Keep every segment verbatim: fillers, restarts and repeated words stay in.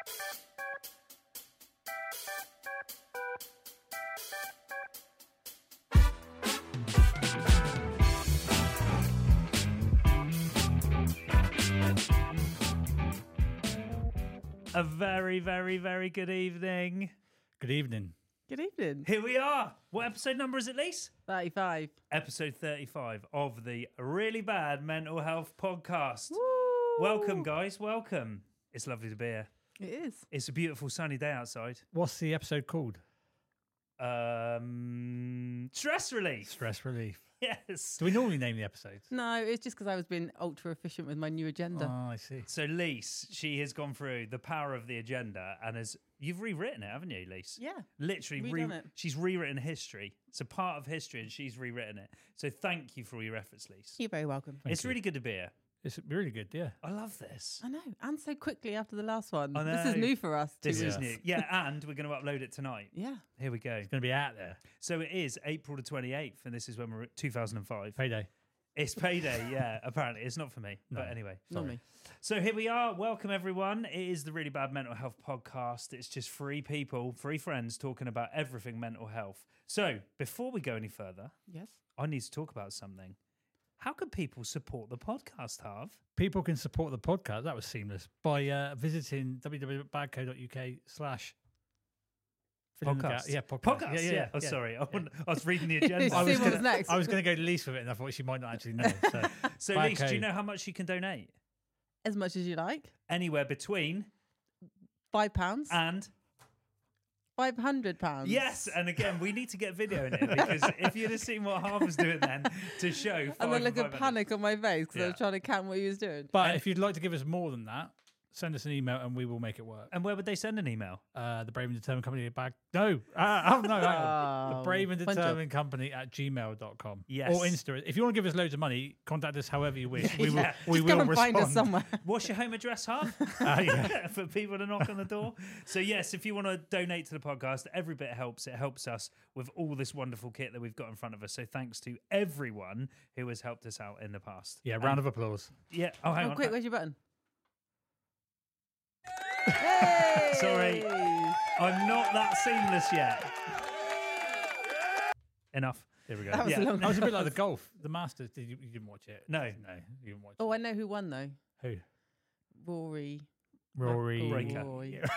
A very, very, very good evening. Good evening. Good evening. Here we are. What episode number is it, Lise? thirty-five. Episode thirty-five of the Really Bad Mental Health Podcast. Woo! Welcome, guys. Welcome. It's lovely to be here. It is. It's a beautiful sunny day outside. What's the episode called? Um, stress relief. Stress relief. Yes. Do we normally name the episodes? No, it's just because I was being ultra efficient with my new agenda. Oh, I see. So, Lise, she has gone through the power of the agenda and has, you've rewritten it, haven't you, Lise? Yeah. Literally, re- Redone it. she's rewritten history. It's a part of history and she's rewritten it. So, thank you for all your efforts, Lise. You're very welcome. Thank it's you. really good to be here. It's really good, yeah. I love this. I know. And so quickly after the last one. I This know. is new for us. This too. is Yeah. new. Yeah, and we're going to upload it tonight. Yeah. Here we go. It's going to be out there. So it is April the twenty-eighth, and this is when we're at two thousand five. Payday. It's payday, yeah, apparently. It's not for me. No. But anyway. Not me. So here we are. Welcome, everyone. It is the Really Bad Mental Health Podcast. It's just three people, three friends talking about everything mental health. So before we go any further, Yes. I need to talk about something. How can people support the podcast, Harv? People can support the podcast. That was seamless. By uh, visiting w w w dot badco dot u k slash Podcast. Yeah, podcast. Podcast, Yeah, yeah. yeah, Oh, yeah. sorry. I, wasn't- I was reading the agenda. I was See what gonna- was next. I was going to go to Lise with it, and I thought she might not actually know. So, So, Badco. Lise, do you know how much you can donate? As much as you like. Anywhere between Five pounds. and... Five hundred pounds. Yes, and again, we need to get video in it because if you'd have seen what Harv was doing then to show, five And then look and at five panic on my face because I Yeah. was trying to count what he was doing. But if you'd like to give us more than that, send us an email and we will make it work. And where would they send an email? Uh, the Brave and Determined Company bag. No, uh, oh, no, hang on. Oh, The Brave and fun job. Determined Company at gmail dot com. Yes. Or Insta. If you want to give us loads of money, contact us however you wish. We will, Yeah. we Just will come and respond. find us somewhere. What's your home address, Harv? Uh, yeah. For people to knock on the door. So yes, if you want to donate to the podcast, every bit helps. It helps us with all this wonderful kit that we've got in front of us. So thanks to everyone who has helped us out in the past. Yeah, round of applause. Yeah. Oh, hang Oh, on. quick, where's your button? Sorry. I'm not that seamless yet. Enough. Here we go. That was yeah. a long I was a bit like the golf, the Masters. Did you, you didn't watch it? No. No, you didn't watch Oh, I know who won though. it. Who? Rory. Rory. Breaker. Rory. Yeah.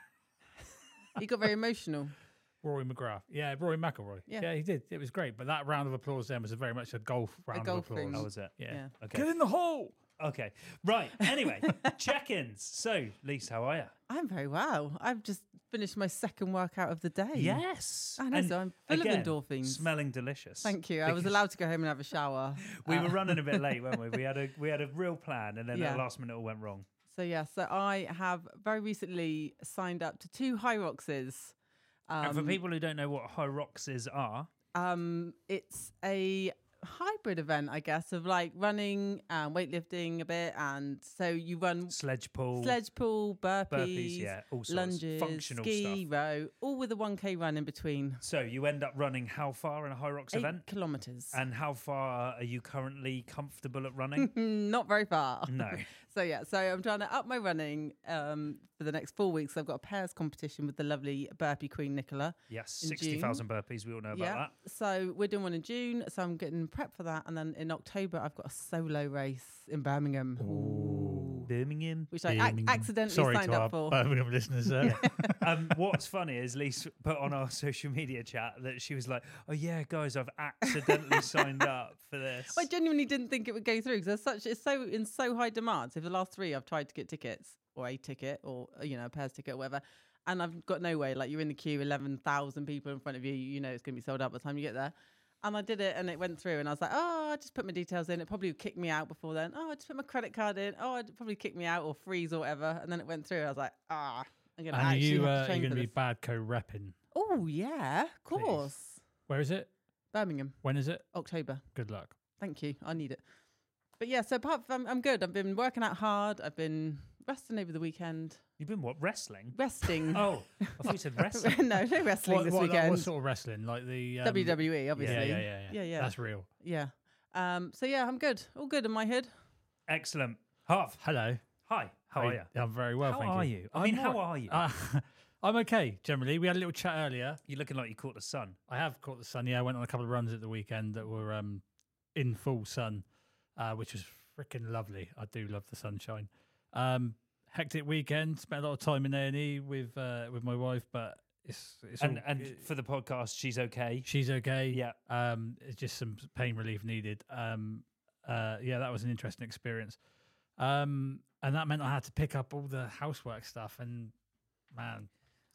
He got very emotional. Rory McGrath. Yeah, Rory McIlroy. Yeah. Yeah. he did. It was great. But that round of applause then was a very much a golf round golf of applause. thing. Oh, was it? Yeah. Yeah. Okay. Get in the hole. Okay. Right. Anyway, check-ins. So, Lise, how are you? I'm very well. I've just finished my second workout of the day. Yes. I know, And so I'm full again, of endorphins. Smelling delicious. Thank you. I was Because allowed to go home and have a shower. We Uh, were running a bit late, weren't we? We had a we had a real plan, and then at Yeah. the last minute, it all went wrong. So yeah, so I have very recently signed up to two Hyroxes. Um, and for people who don't know what Hyroxes are, um, it's a hybrid event, I guess, of like running and weightlifting a bit, and so you run sledge pull, sledge pull, burpees, burpees, yeah, all sorts, lunges, functional ski, stuff. row, all with a one K run in between. So you end up running how far in a Hyrox Eight event? kilometers. And how far are you currently comfortable at running? Not very far. No. So yeah, so I'm trying to up my running um, for the next four weeks. I've got a pairs competition with the lovely burpee queen Nicola. Yes, In sixty thousand burpees. We all know about Yeah. that. So we're doing one in June. So I'm getting prep for that, and then in October I've got a solo race in Birmingham, Ooh. Birmingham. which I ac- accidentally Sorry signed to up our for. Birmingham listeners there. um, what's funny is Lise put on our social media chat that she was like, "Oh yeah, guys, I've accidentally signed up for this." I genuinely didn't think it would go through because such it's so in so high demand. So for the last three, I've tried to get tickets or a ticket or you know a pairs ticket or whatever, and I've got no way. Like you're in the queue, eleven thousand people in front of you. You know it's going to be sold out by the time you get there. And I did it, and it went through. And I was like, "Oh, I just put my details in. It probably would kick me out before then. Oh, I just put my credit card in. Oh, I'd probably kick me out or freeze or whatever." And then it went through. I was like, "Ah, I'm going to And are actually you, have uh, to you're train going for to be this." bad co-repping. Oh yeah, of course. Where is it? Birmingham, When is it? October. Good luck. Thank you. I need it. But yeah, so apart from, I'm, I'm good. I've been working out hard. I've been resting over the weekend. You've been what, wrestling? Resting. Oh, I thought you said wrestling. no, no wrestling What, this what, weekend. what sort of wrestling? Like the um, W W E, obviously. Yeah, yeah, yeah, yeah. Yeah, yeah. That's real. Yeah. Um, so yeah, I'm good. All good in my hood. Excellent. Harv, Hello. hi. How I, are you? I'm very well, How thank are you. you? I mean, I'm how all- are you? Uh, I'm okay, generally. We had a little chat earlier. You're looking like you caught the sun. I have caught the sun. Yeah, I went on a couple of runs at the weekend that were um, in full sun, uh, which was freaking lovely. I do love the sunshine. Um, hectic weekend. Spent a lot of time in A and E with uh, with my wife, but it's it's And all, and it- for the podcast, she's okay. she's okay. Yeah. Um, it's just some pain relief needed. Um, uh, yeah, that was an interesting experience. Um, and that meant I had to pick up all the housework stuff and man,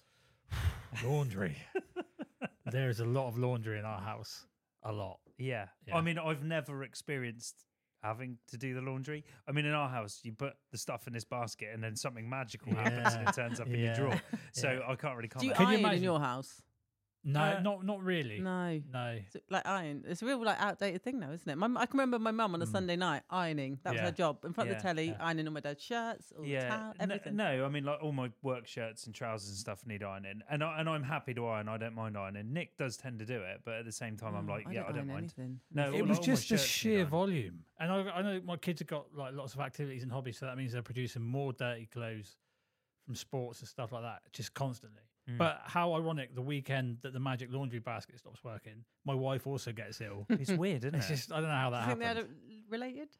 laundry. There's a lot of laundry in our house. A lot. Yeah. Yeah. I mean, I've never experienced having to do the laundry. I mean, in our house, you put the stuff in this basket and then something magical happens and it turns up in your Yeah. drawer. So Yeah. I can't really Do you comment. Can you iron in imagine- your house? No, Uh, not not really. No. No. So, like iron, it's a real like outdated thing now, isn't it? My, m- I can remember my mum on a Mm. Sunday night ironing. That was Yeah. her job in front of the Yeah, telly, yeah. ironing all my dad's shirts, all the yeah, towel, n- everything. no, I mean, like all my work shirts and trousers and stuff need ironing, and I, and I'm happy to iron. I don't mind ironing. Nick does tend to do it, but at the same time, I'm Oh, like, yeah, I don't iron mind. anything. No, It all- was all my just the shirts need sheer ironing. volume. And I, I know my kids have got like lots of activities and hobbies, so that means they're producing more dirty clothes from sports and stuff like that, just constantly. Mm. But how ironic, the weekend that the magic laundry basket stops working, my wife also gets ill. It's weird, isn't It's it? just, I don't know how Do that you think they had happened. a related?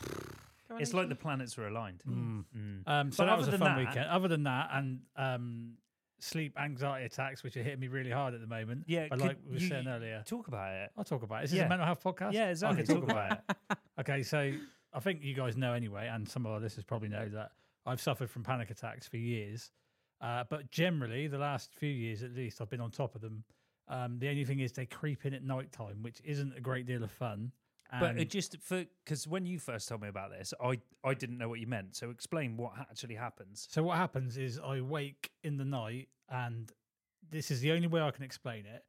It's like the planets were aligned. Mm. Mm. Um, so But that was other a than fun that- weekend. Other than that, and um, sleep anxiety attacks, which are hitting me really hard at the moment. Yeah, but could like we were you- saying earlier, Talk about it. I'll talk about it. Is this Yeah. a mental health podcast? Yeah, I exactly. can Talk about it. Okay, so I think you guys know anyway, and some of our listeners probably know that I've suffered from panic attacks for years. Uh, but generally, the last few years at least, I've been on top of them. Um, the only thing is they creep in at night time, which isn't a great deal of fun. But And it just for because when you first told me about this, I I didn't know what you meant. So explain what actually happens. so what happens is I wake in the night, and this is the only way I can explain it.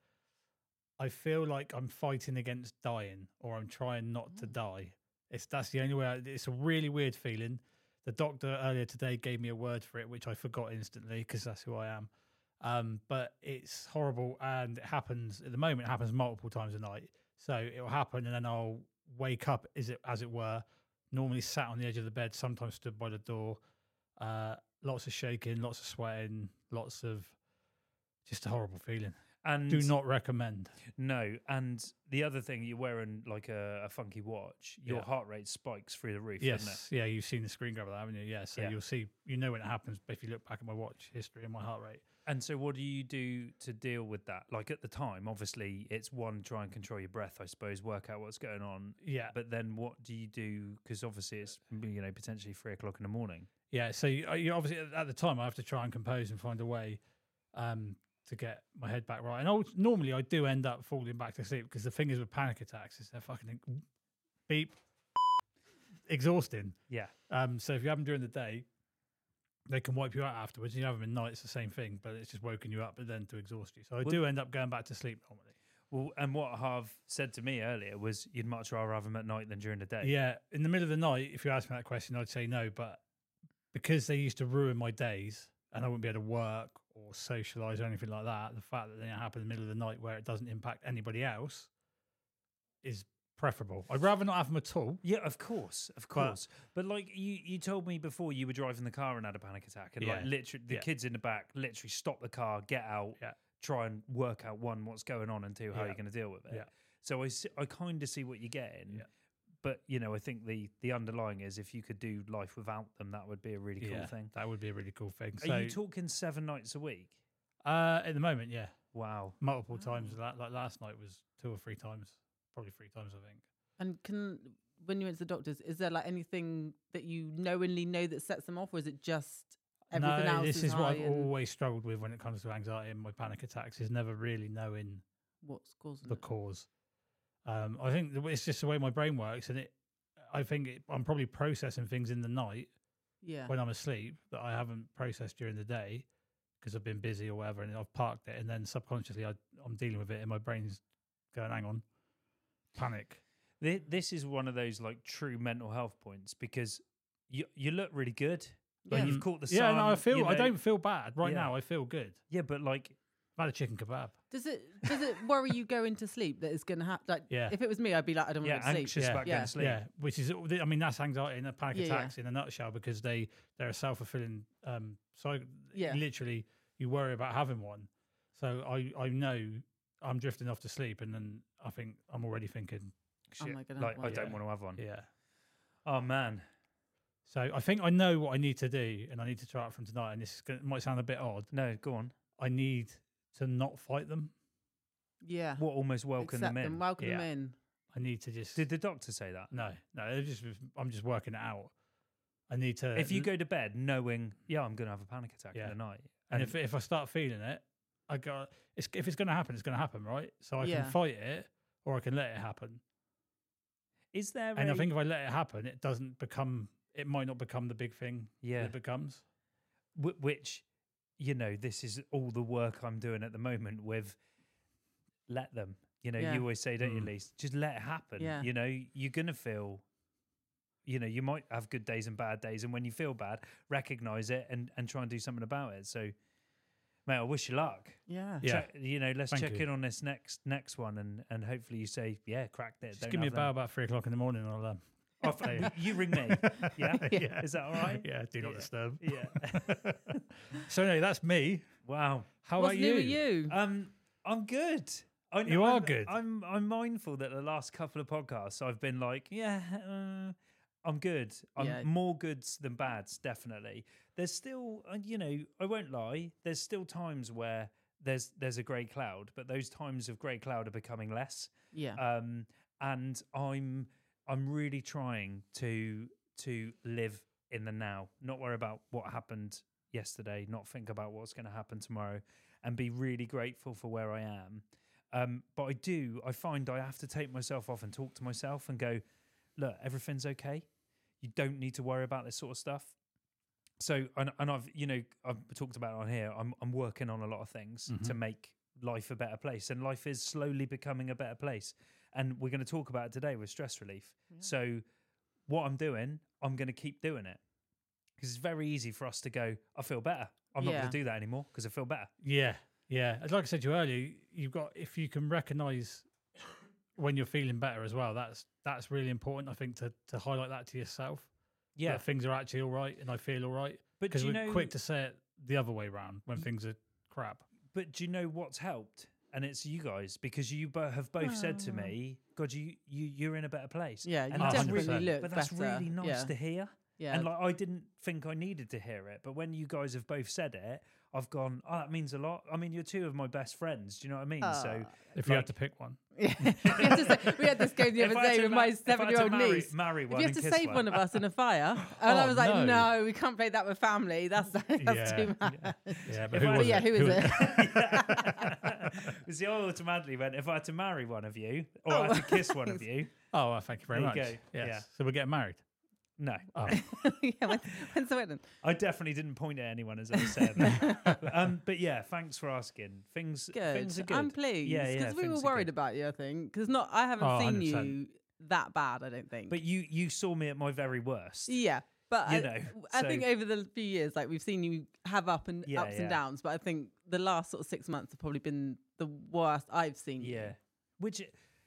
I feel like I'm fighting against dying, or I'm trying not to die. It's that's the only way. I, it's a really weird feeling. The doctor earlier today gave me a word for it, which I forgot instantly because that's who I am. Um, but it's horrible, and it happens at the moment. It happens multiple times a night. So it will happen, and then I'll wake up, as it as it were, normally sat on the edge of the bed, sometimes stood by the door. Uh, lots of shaking, lots of sweating, lots of just a horrible feeling. And Do not recommend. no. And the other thing, you're wearing like a, a funky watch. Your Yeah. heart rate spikes through the roof. Doesn't it? Yes, yeah, you've seen the screen grab of that, haven't you? Yeah, so Yeah. you'll see, you know when it happens. But if you look back at my watch history and my heart rate, And so, what do you do to deal with that? Like at the time, obviously, it's one, try and control your breath, I suppose, work out what's going on. yeah, But then, what do you do? Because obviously, it's you know potentially three o'clock in the morning. yeah. So you, uh, you obviously at the time I have to try and compose and find a way um, to get my head back right. And I, normally I do end up falling back to sleep because the thing is with panic attacks is they're fucking beep exhausting. Yeah, Um, so if you have them during the day, they can wipe you out afterwards. You have them at night, it's the same thing, but it's just woken you up, but then to exhaust you. So I Well- do end up going back to sleep normally. well, and what Harv said to me earlier was, you'd much rather have them at night than during the day. Yeah, in the middle of the night, if you ask me that question, I'd say no. But because they used to ruin my days and I wouldn't be able to work or socialise or anything like that, the fact that they happen in the middle of the night where it doesn't impact anybody else is preferable. I'd rather not have them at all. Yeah, of course, of course. But, like you, you told me before, you were driving the car and had a panic attack, and like Yeah. literally, the Yeah. kids in the back literally stop the car, get out, Yeah. try and work out one what's going on, and two how Yeah. you're going to deal with it. Yeah. So I, s- I kind of see what you're getting. Yeah. But you know, I think the the underlying is if you could do life without them, that would be a really cool Yeah, thing. that would be a really cool thing. Are So you talking seven nights a week? uh, at the moment, yeah, Wow. multiple times. Like, like last night was two or three times, probably three times, I think. And can when you went to the doctors, is there like anything that you knowingly know that sets them off, or is it just everything no, else? this is, is what high I've and always struggled with when it comes to anxiety and my panic attacks is never really knowing what's causing the it? cause. Um, I think the, it's just the way my brain works, and it. I think it, I'm probably processing things in the night Yeah. when I'm asleep that I haven't processed during the day because I've been busy or whatever, and I've parked it, and then subconsciously I, I'm dealing with it, and my brain's going, "Hang on, panic." Thi- This is one of those like true mental health points because you you look really good. Like Yeah. you've caught the yeah, sun. no, I feel you I know- don't feel bad right Yeah. now. I feel good. Yeah, but like I've had a chicken kebab. Does it does it worry you going to sleep that it's going to happen? Like, Yeah. if it was me, I'd be like, I don't Yeah, want to go to sleep. anxious Yeah. about Yeah. going to sleep. Yeah, which is, I mean, that's anxiety and panic Yeah, yeah. attacks in a nutshell because they they're a self fulfilling. Um, so Yeah. literally, you worry about having one. So I I know I'm drifting off to sleep, and then I think I'm already thinking, Am Shit, I gonna like have I one? don't Yeah. want to have one. yeah. Oh man. So I think I know what I need to do, and I need to try it from tonight. And this is gonna, might sound a bit odd. No, go on. I need to not fight them. Yeah. What almost welcome Accept them in? welcome Yeah. them in. I need to just Did the doctor say that? no, no. It's just I'm just working it out. I need to. If you go to bed knowing, yeah, I'm going to have a panic attack Yeah. in the night, and if if I start feeling it, I got. It's, if it's going to happen, it's going to happen, right? So I Yeah. can fight it, or I can let it happen. is there? And a, I think if I let it happen, it doesn't become. It might not become the big thing yeah, that it becomes. wh- which, you know, this is all the work I'm doing at the moment with. Let them. You know, Yeah. you always say, don't you, Mm. Lise? Just let it happen. Yeah. You know, you're gonna feel. You know, you might have good days and bad days, and when you feel bad, recognize it and and try and do something about it. So, mate, I wish you luck. Yeah. Yeah. Check, you know, let's Thank check you. in on this next next one, and and hopefully you say, yeah, cracked it. Just don't give me a have bow them. about three o'clock in the morning, and I'll. Um, Oh, f- you ring me. Yeah? yeah. Is that all right? Yeah. Do not Yeah. disturb. Yeah. So anyway, that's me. Wow. How What's about new you? with you? Um, I'm good. I, You I'm, are good. I'm I'm mindful that the last couple of podcasts I've been like, yeah, uh, I'm good. I'm Yeah. more goods than bads, definitely. There's still, uh, you know, I won't lie. There's still times where there's there's a grey cloud, but those times of grey cloud are becoming less. Yeah. Um, and I'm I'm really trying to to live in the now, not worry about what happened yesterday, not think about what's going to happen tomorrow, and be really grateful for where I am. Um, but I do, I find I have to take myself off and talk to myself and go, look, everything's okay. You don't need to worry about this sort of stuff. So, and, and I've, you know, I've talked about it on here. I'm, I'm working on a lot of things Mhm. to make life a better place, and life is slowly becoming a better place. And we're going to talk about it today with stress relief. Yeah. So, what I'm doing, I'm going to keep doing it because it's very easy for us to go, I feel better. I'm not Yeah. going to do that anymore because I feel better. Yeah, yeah. Like I said to you earlier, you've got if you can recognise when you're feeling better as well. That's that's really important. I think to to highlight that to yourself. Yeah. that things are actually all right and I feel all right. But Because do you we're know, quick to say it the other way around when things are crap. but do you know what's helped? And it's you guys, because you bo- have both said to Oh. me, God, you, you, you're in a better place. Yeah, you and that's definitely really, look But that's better. really nice Yeah. to hear. Yeah. And like, I didn't think I needed to hear it. But when you guys have both said it, I've gone, oh, that means a lot. I mean, you're two of my best friends. Do you know what I mean? so Ah. If you like- had to pick one. Yeah. we, had to say, we had this game the if other I had day to with ma- my if I had to seven-year-old marry, niece. marry If one you have and to kiss save one. one of us in a fire, and I Oh, was like, no. no. we can't play that with family. That's that's Yeah, too much. Yeah, If but who I- was yeah, it? who is it? See, I automatically went, if I had to marry one of you, or Oh, I had to kiss one of you, Oh, well, thank you very There much. you go. Yes. Yeah. So we're getting married. no. Oh, yeah, when, when's the wedding? I definitely didn't point at anyone as I was saying that. um, but yeah, thanks for asking. Things, Good. things are good. I'm pleased. Yeah, yeah, Because we were things are worried good. about you, I think. Because not, I haven't Oh, seen one hundred percent. you that bad. I don't think. But you, you saw me at my very worst. yeah. But You I, know, I so- think over the few years, like we've seen you have up and Yeah, ups yeah. and downs. But I think the last sort of six months have probably been the worst I've seen you. Yeah, which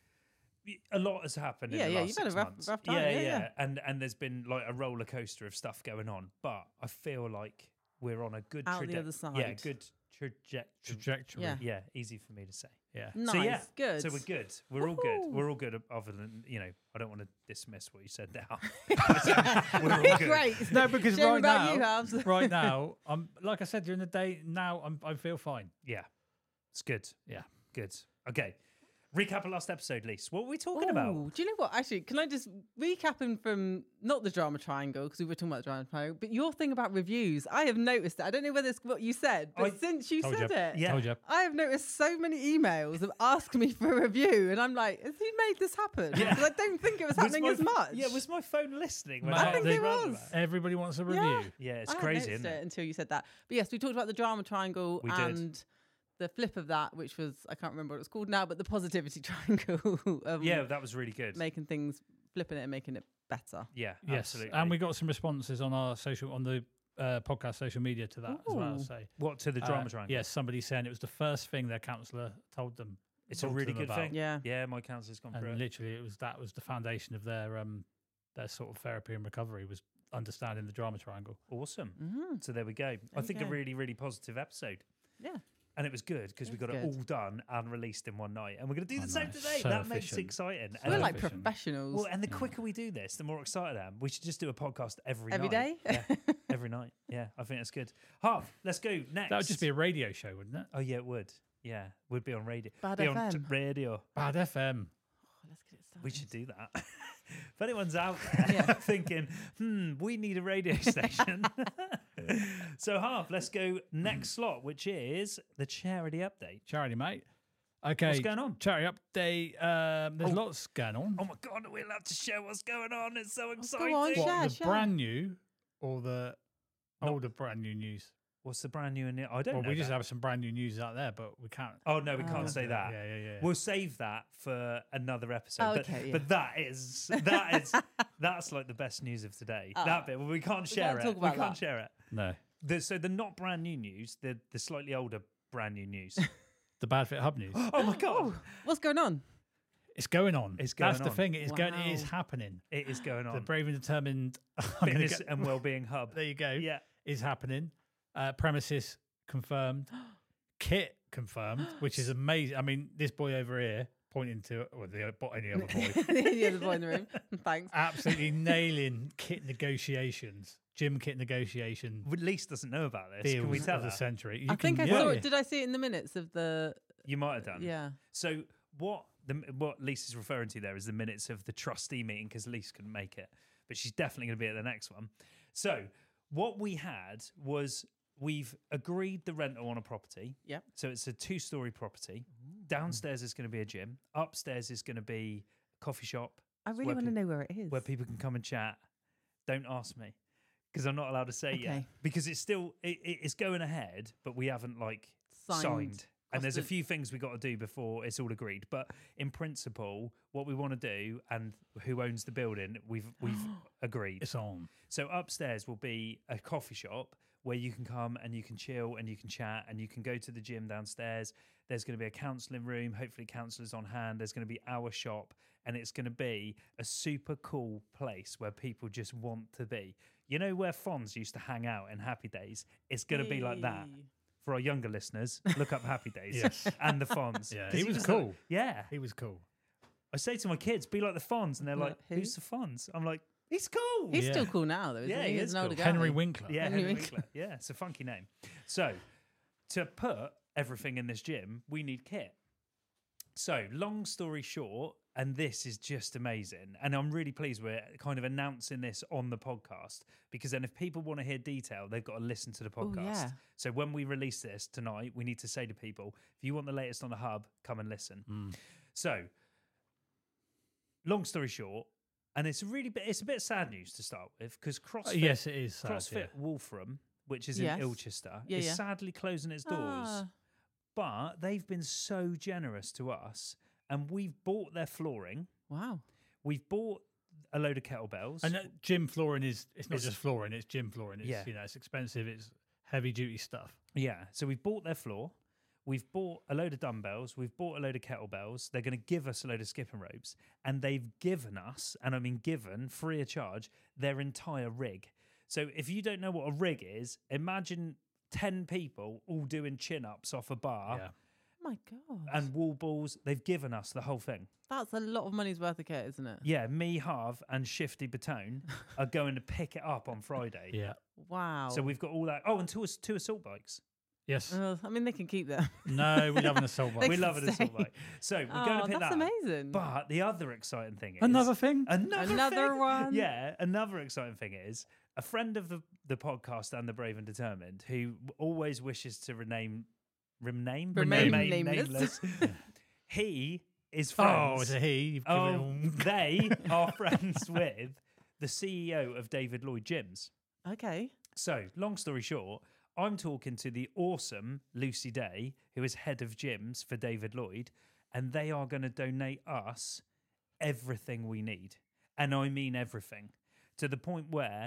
a lot has happened. Yeah, in the yeah, last you've had a six rough- months. rough time, Yeah, yeah, yeah. and and there's been like a roller coaster of stuff going on, but I feel like we're on a good Out the traje- other side. Yeah, good trajectory. trajectory. Yeah. Yeah, easy for me to say. Yeah. Nice. So yeah, Good. So we're good. We're all good. Woohoo. We're all good. Other than you know, I don't want to dismiss what you said now. We're all good. Great. No, because Shame right about now, you, Halves. right now, I'm like I said during the day. Now I'm I feel fine. Yeah, it's good. Yeah. Good. Okay. Recap of last episode, Lise. What were we talking about? Ooh, do you know what? Actually, can I just recapping from not the drama triangle because we were talking about the drama triangle, but your thing about reviews. I have noticed it. I don't know whether it's what you said, but I since you Told said you. it, Yeah. Told you. I have noticed so many emails of asking me for a review, and I'm like, has he made this happen? Yeah. Because I don't think it was Was happening my as f- much. Yeah, was my phone listening? when I that think was it roundabout? was. Everybody wants a Yeah. review. Yeah, it's I hadn't crazy, noticed isn't it it? until you said that. But yes, we talked about the drama triangle We did. and the flip of that, which was I can't remember what it's called now, but the positivity triangle. of Yeah, that was really good. making things, flipping it and making it better. Yeah, Yes, absolutely. and we got some responses on our social on the uh, podcast social media to that as well. Ooh. So What to the uh, drama triangle? yes, somebody saying it was the first thing their counsellor told them. it's a talked to really them good about. thing. Yeah. Yeah, my counsellor's gone through And it. literally, it was that was the foundation of their um their sort of therapy and recovery was understanding the drama triangle. Awesome. Mhm. So there we go. I you think a go. really, really positive episode. Yeah. And it was good because we It's got it good. all done and released in one night. And we're going to do I the same know, today. so that makes it efficient. exciting. So And We're the- like efficient. professionals. well, and the Yeah. quicker we do this, the more excited I am. We should just do a podcast every, Every night. day? Yeah, every night. Yeah, I think that's good. Harv, let's go next. That would just be a radio show, wouldn't it? Oh, yeah, it would. Yeah, would be on radio. Bad be on t- F M. radio. Bad F M. Oh, let's get it started. We should do that. If anyone's out there Yeah. thinking, hmm, we need a radio station. So, Harv, let's go next slot, which is the charity update. Charity, mate. Okay. What's going on? Charity update. Um, there's Oh. lots going on. Oh my God, are we allowed to share what's going on? It's so go exciting. on, what, share, the share. brand new or the No. older brand new news? What's the brand new? In it? I don't Well, know. we just that. have some brand new news out there, but we can't. Oh no, we Oh. can't say that. Yeah, yeah, yeah. We'll save that for another episode. Oh, but, okay, yeah. but that is that is that's like the best news of today. Oh. That bit, well, we can't share can't it. talk we about can't that. share it. no. The, so the not brand new news, the the slightly older brand new news. The Bad Fit Hub news. Oh my God, Oh, what's going on? It's going on. It's That's going the on. thing. It is going. It is Wow. happening. it is going The on. Brave and Determined I'm gonna Fitness go- and Wellbeing Hub. There you go. Yeah. Is happening. Uh, premises confirmed. Kit confirmed, which is amazing. I mean, this boy over here pointing to or the o- any other boy, the other boy in the room. Thanks. absolutely nailing kit negotiations, gym kit negotiation Well, Lease doesn't know about this. deals Can we tell of the her? century. You I think can- I saw yeah. it. Did I see it in the minutes of the? You might have done. Yeah. So what the what Lisa's referring to there is the minutes of the trustee meeting because Lisa couldn't make it, but she's definitely going to be at the next one. So what we had was we've agreed the rental on a property. Yep. So it's a two-story property. Downstairs is going to be a gym. Upstairs is going to be a coffee shop I really where want to pe- know where it is. where people can come and chat. Don't ask me because I'm not allowed to say yet Okay. because it's still it, it- it's going ahead, but we haven't like Signed. signed. And there's a Costed- few things we got to do before it's all agreed. But in principle, what we want to do and who owns the building, we've we've agreed. It's on. So upstairs will be a coffee shop where you can come and you can chill and you can chat and you can go to the gym downstairs. There's going to be a counselling room, hopefully counsellors on hand. There's going to be our shop and it's going to be a super cool place where people just want to be. You know where Fonz used to hang out in Happy Days? It's going to be like that. Hey. For our younger listeners, look up Happy Days Yes. and the Fonz. Yeah, 'Cause he was like- cool. yeah. He was cool. I say to my kids, be like the Fonz. And they're Like like, who? who's the Fonz? I'm like, he's cool. He's Yeah. still cool now, though. Isn't Yeah, he? he He's is an older cool. guy. Henry Winkler. Yeah, Henry Henry Winkler. Winkler. Yeah, it's a funky name. So, to put everything in this gym, we need kit. So, long story short, and this is just amazing, and I'm really pleased we're kind of announcing this on the podcast because then if people want to hear detail, they've got to listen to the Oh, podcast. yeah. So, when we release this tonight, we need to say to people, if you want the latest on the hub, come and listen. Mm. So, long story short, and it's really bit, it's a bit sad news to start with because Uh, CrossFit, yes, it is. Sad, CrossFit yeah. Wolfram, which is Yes. in Ilchester, Yeah, is yeah. sadly closing its doors. Ah. But they've been so generous to us, and we've bought their flooring. Wow. We've bought a load of kettlebells. And uh, gym flooring is it's not It's- just flooring, it's gym flooring. It's Yeah. you know, it's expensive, it's heavy duty stuff. Yeah, so we've bought their floor. We've bought a load of dumbbells. We've bought a load of kettlebells. They're going to give us a load of skipping ropes. And they've given us, and I mean given, free of charge, their entire rig. So if you don't know what a rig is, imagine ten people all doing chin-ups off a bar yeah. Oh my God. and wall balls. They've given us the whole thing. That's a lot of money's worth of kit, isn't it? Yeah, me, Harv, and Shifty Batone are going to pick it up on Friday. Yeah. Wow. So we've got all that. Oh, and two, ass- two assault bikes. Yes. Uh, I mean, they can keep them. No, we love an assault They bike. We can love an assault stay. bike. So we're Oh, going to pick that's that up. amazing. But the other exciting thing is Another thing? another, Another thing- one? Yeah, another exciting thing is a friend of the, the podcast and the Brave and Determined who always wishes to rename, rename, Remain nameless. nameless. He is Oh, friends. it's a he. You've Oh, given it they are friends with the C E O of David Lloyd Gyms. Okay. So, long story short, I'm talking to the awesome Lucy Day, who is head of gyms for David Lloyd, and they are going to donate us everything we need. And I mean everything, to the point where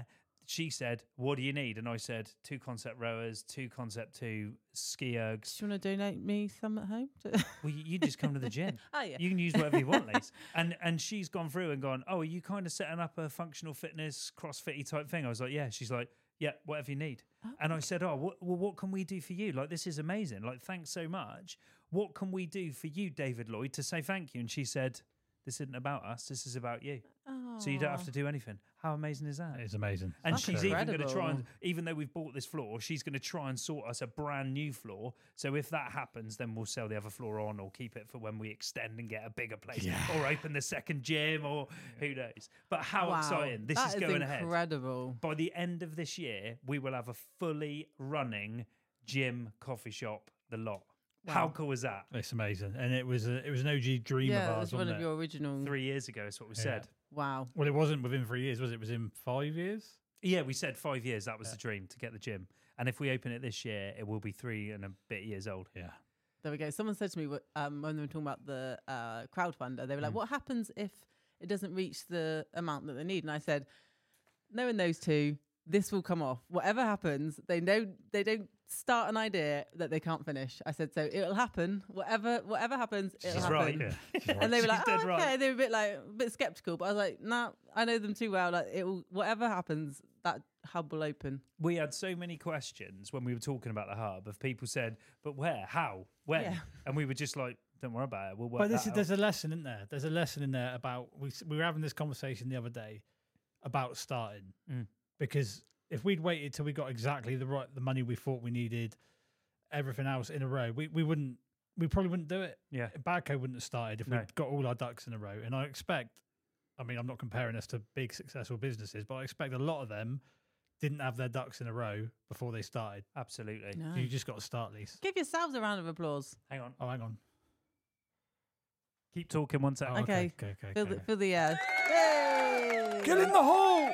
she said, "What do you need?" And I said, two concept rowers, two concept two ski ergs. Do you want to donate me some at home? Well, you, you just come to the gym. Oh yeah. You can use whatever you want, Lise. And and she's gone through and gone, "Oh, are you kind of setting up a functional fitness, CrossFit-y type thing?" I was like, "Yeah." She's like, "Yeah, whatever you need." Oh, And I said, "Oh, what, well, what can we do for you? Like, this is amazing. Like, thanks so much. What can we do for you, David Lloyd, to say thank you?" And she said, "This isn't about us. This is about you. So you don't have to do anything." How amazing is that? It's amazing. And That's she's even going to try and, incredible. even though we've bought this floor, she's going to try and sort us a brand new floor. So if that happens, then we'll sell the other floor on or keep it for when we extend and get a bigger place Yeah. or open the second gym or who knows. But how Wow, exciting. This that is going incredible. ahead. By the end of this year, we will have a fully running gym, coffee shop, the lot. How Wow. cool is that? It's amazing, and it was a, it was an O G dream Yeah, of it ours, was one wasn't of it? your original. Three years ago is what we Yeah. said. Wow. Well, it wasn't within three years, was it? It was in five years. Yeah, we said five years. That was Yeah. the dream, to get the gym. And if we open it this year, it will be three and a bit years old. Yeah. There we go. Someone said to me wh- um, when they were talking about the uh, crowdfunder, they were like, Mm. "What happens if it doesn't reach the amount that they need?" And I said, "Knowing those two, this will come off. Whatever happens, they know they don't start an idea that they can't finish." I said, "So it'll happen. Whatever whatever happens, it'll She's happen." right. Yeah. She's right. And they were She's like, dead "Oh, right. okay." They were a bit like a bit skeptical, but I was like, "No, I know them too well. Like, it will. Whatever happens, that hub will open." We had so many questions when we were talking about the hub of people said, "But where? How? When?" Yeah. And we were just like, "Don't worry about it. We'll work But this that is, out." there's a lesson in there. There's a lesson in there about we s- we were having this conversation the other day about starting Mm. because if we'd waited till we got exactly the right the money we thought we needed, everything else in a row, we, we wouldn't we probably wouldn't do it. Yeah. Badco wouldn't have started if No. we'd got all our ducks in a row. And I expect, I mean, I'm not comparing us to big successful businesses, but I expect a lot of them didn't have their ducks in a row before they started. Absolutely. No. So you just got to start, Lise. Give yourselves a round of applause. Hang on. Oh, hang on. Keep talking one Oh, second. Okay. okay, okay, Feel okay. the feel the air. Yay! Get in the hole.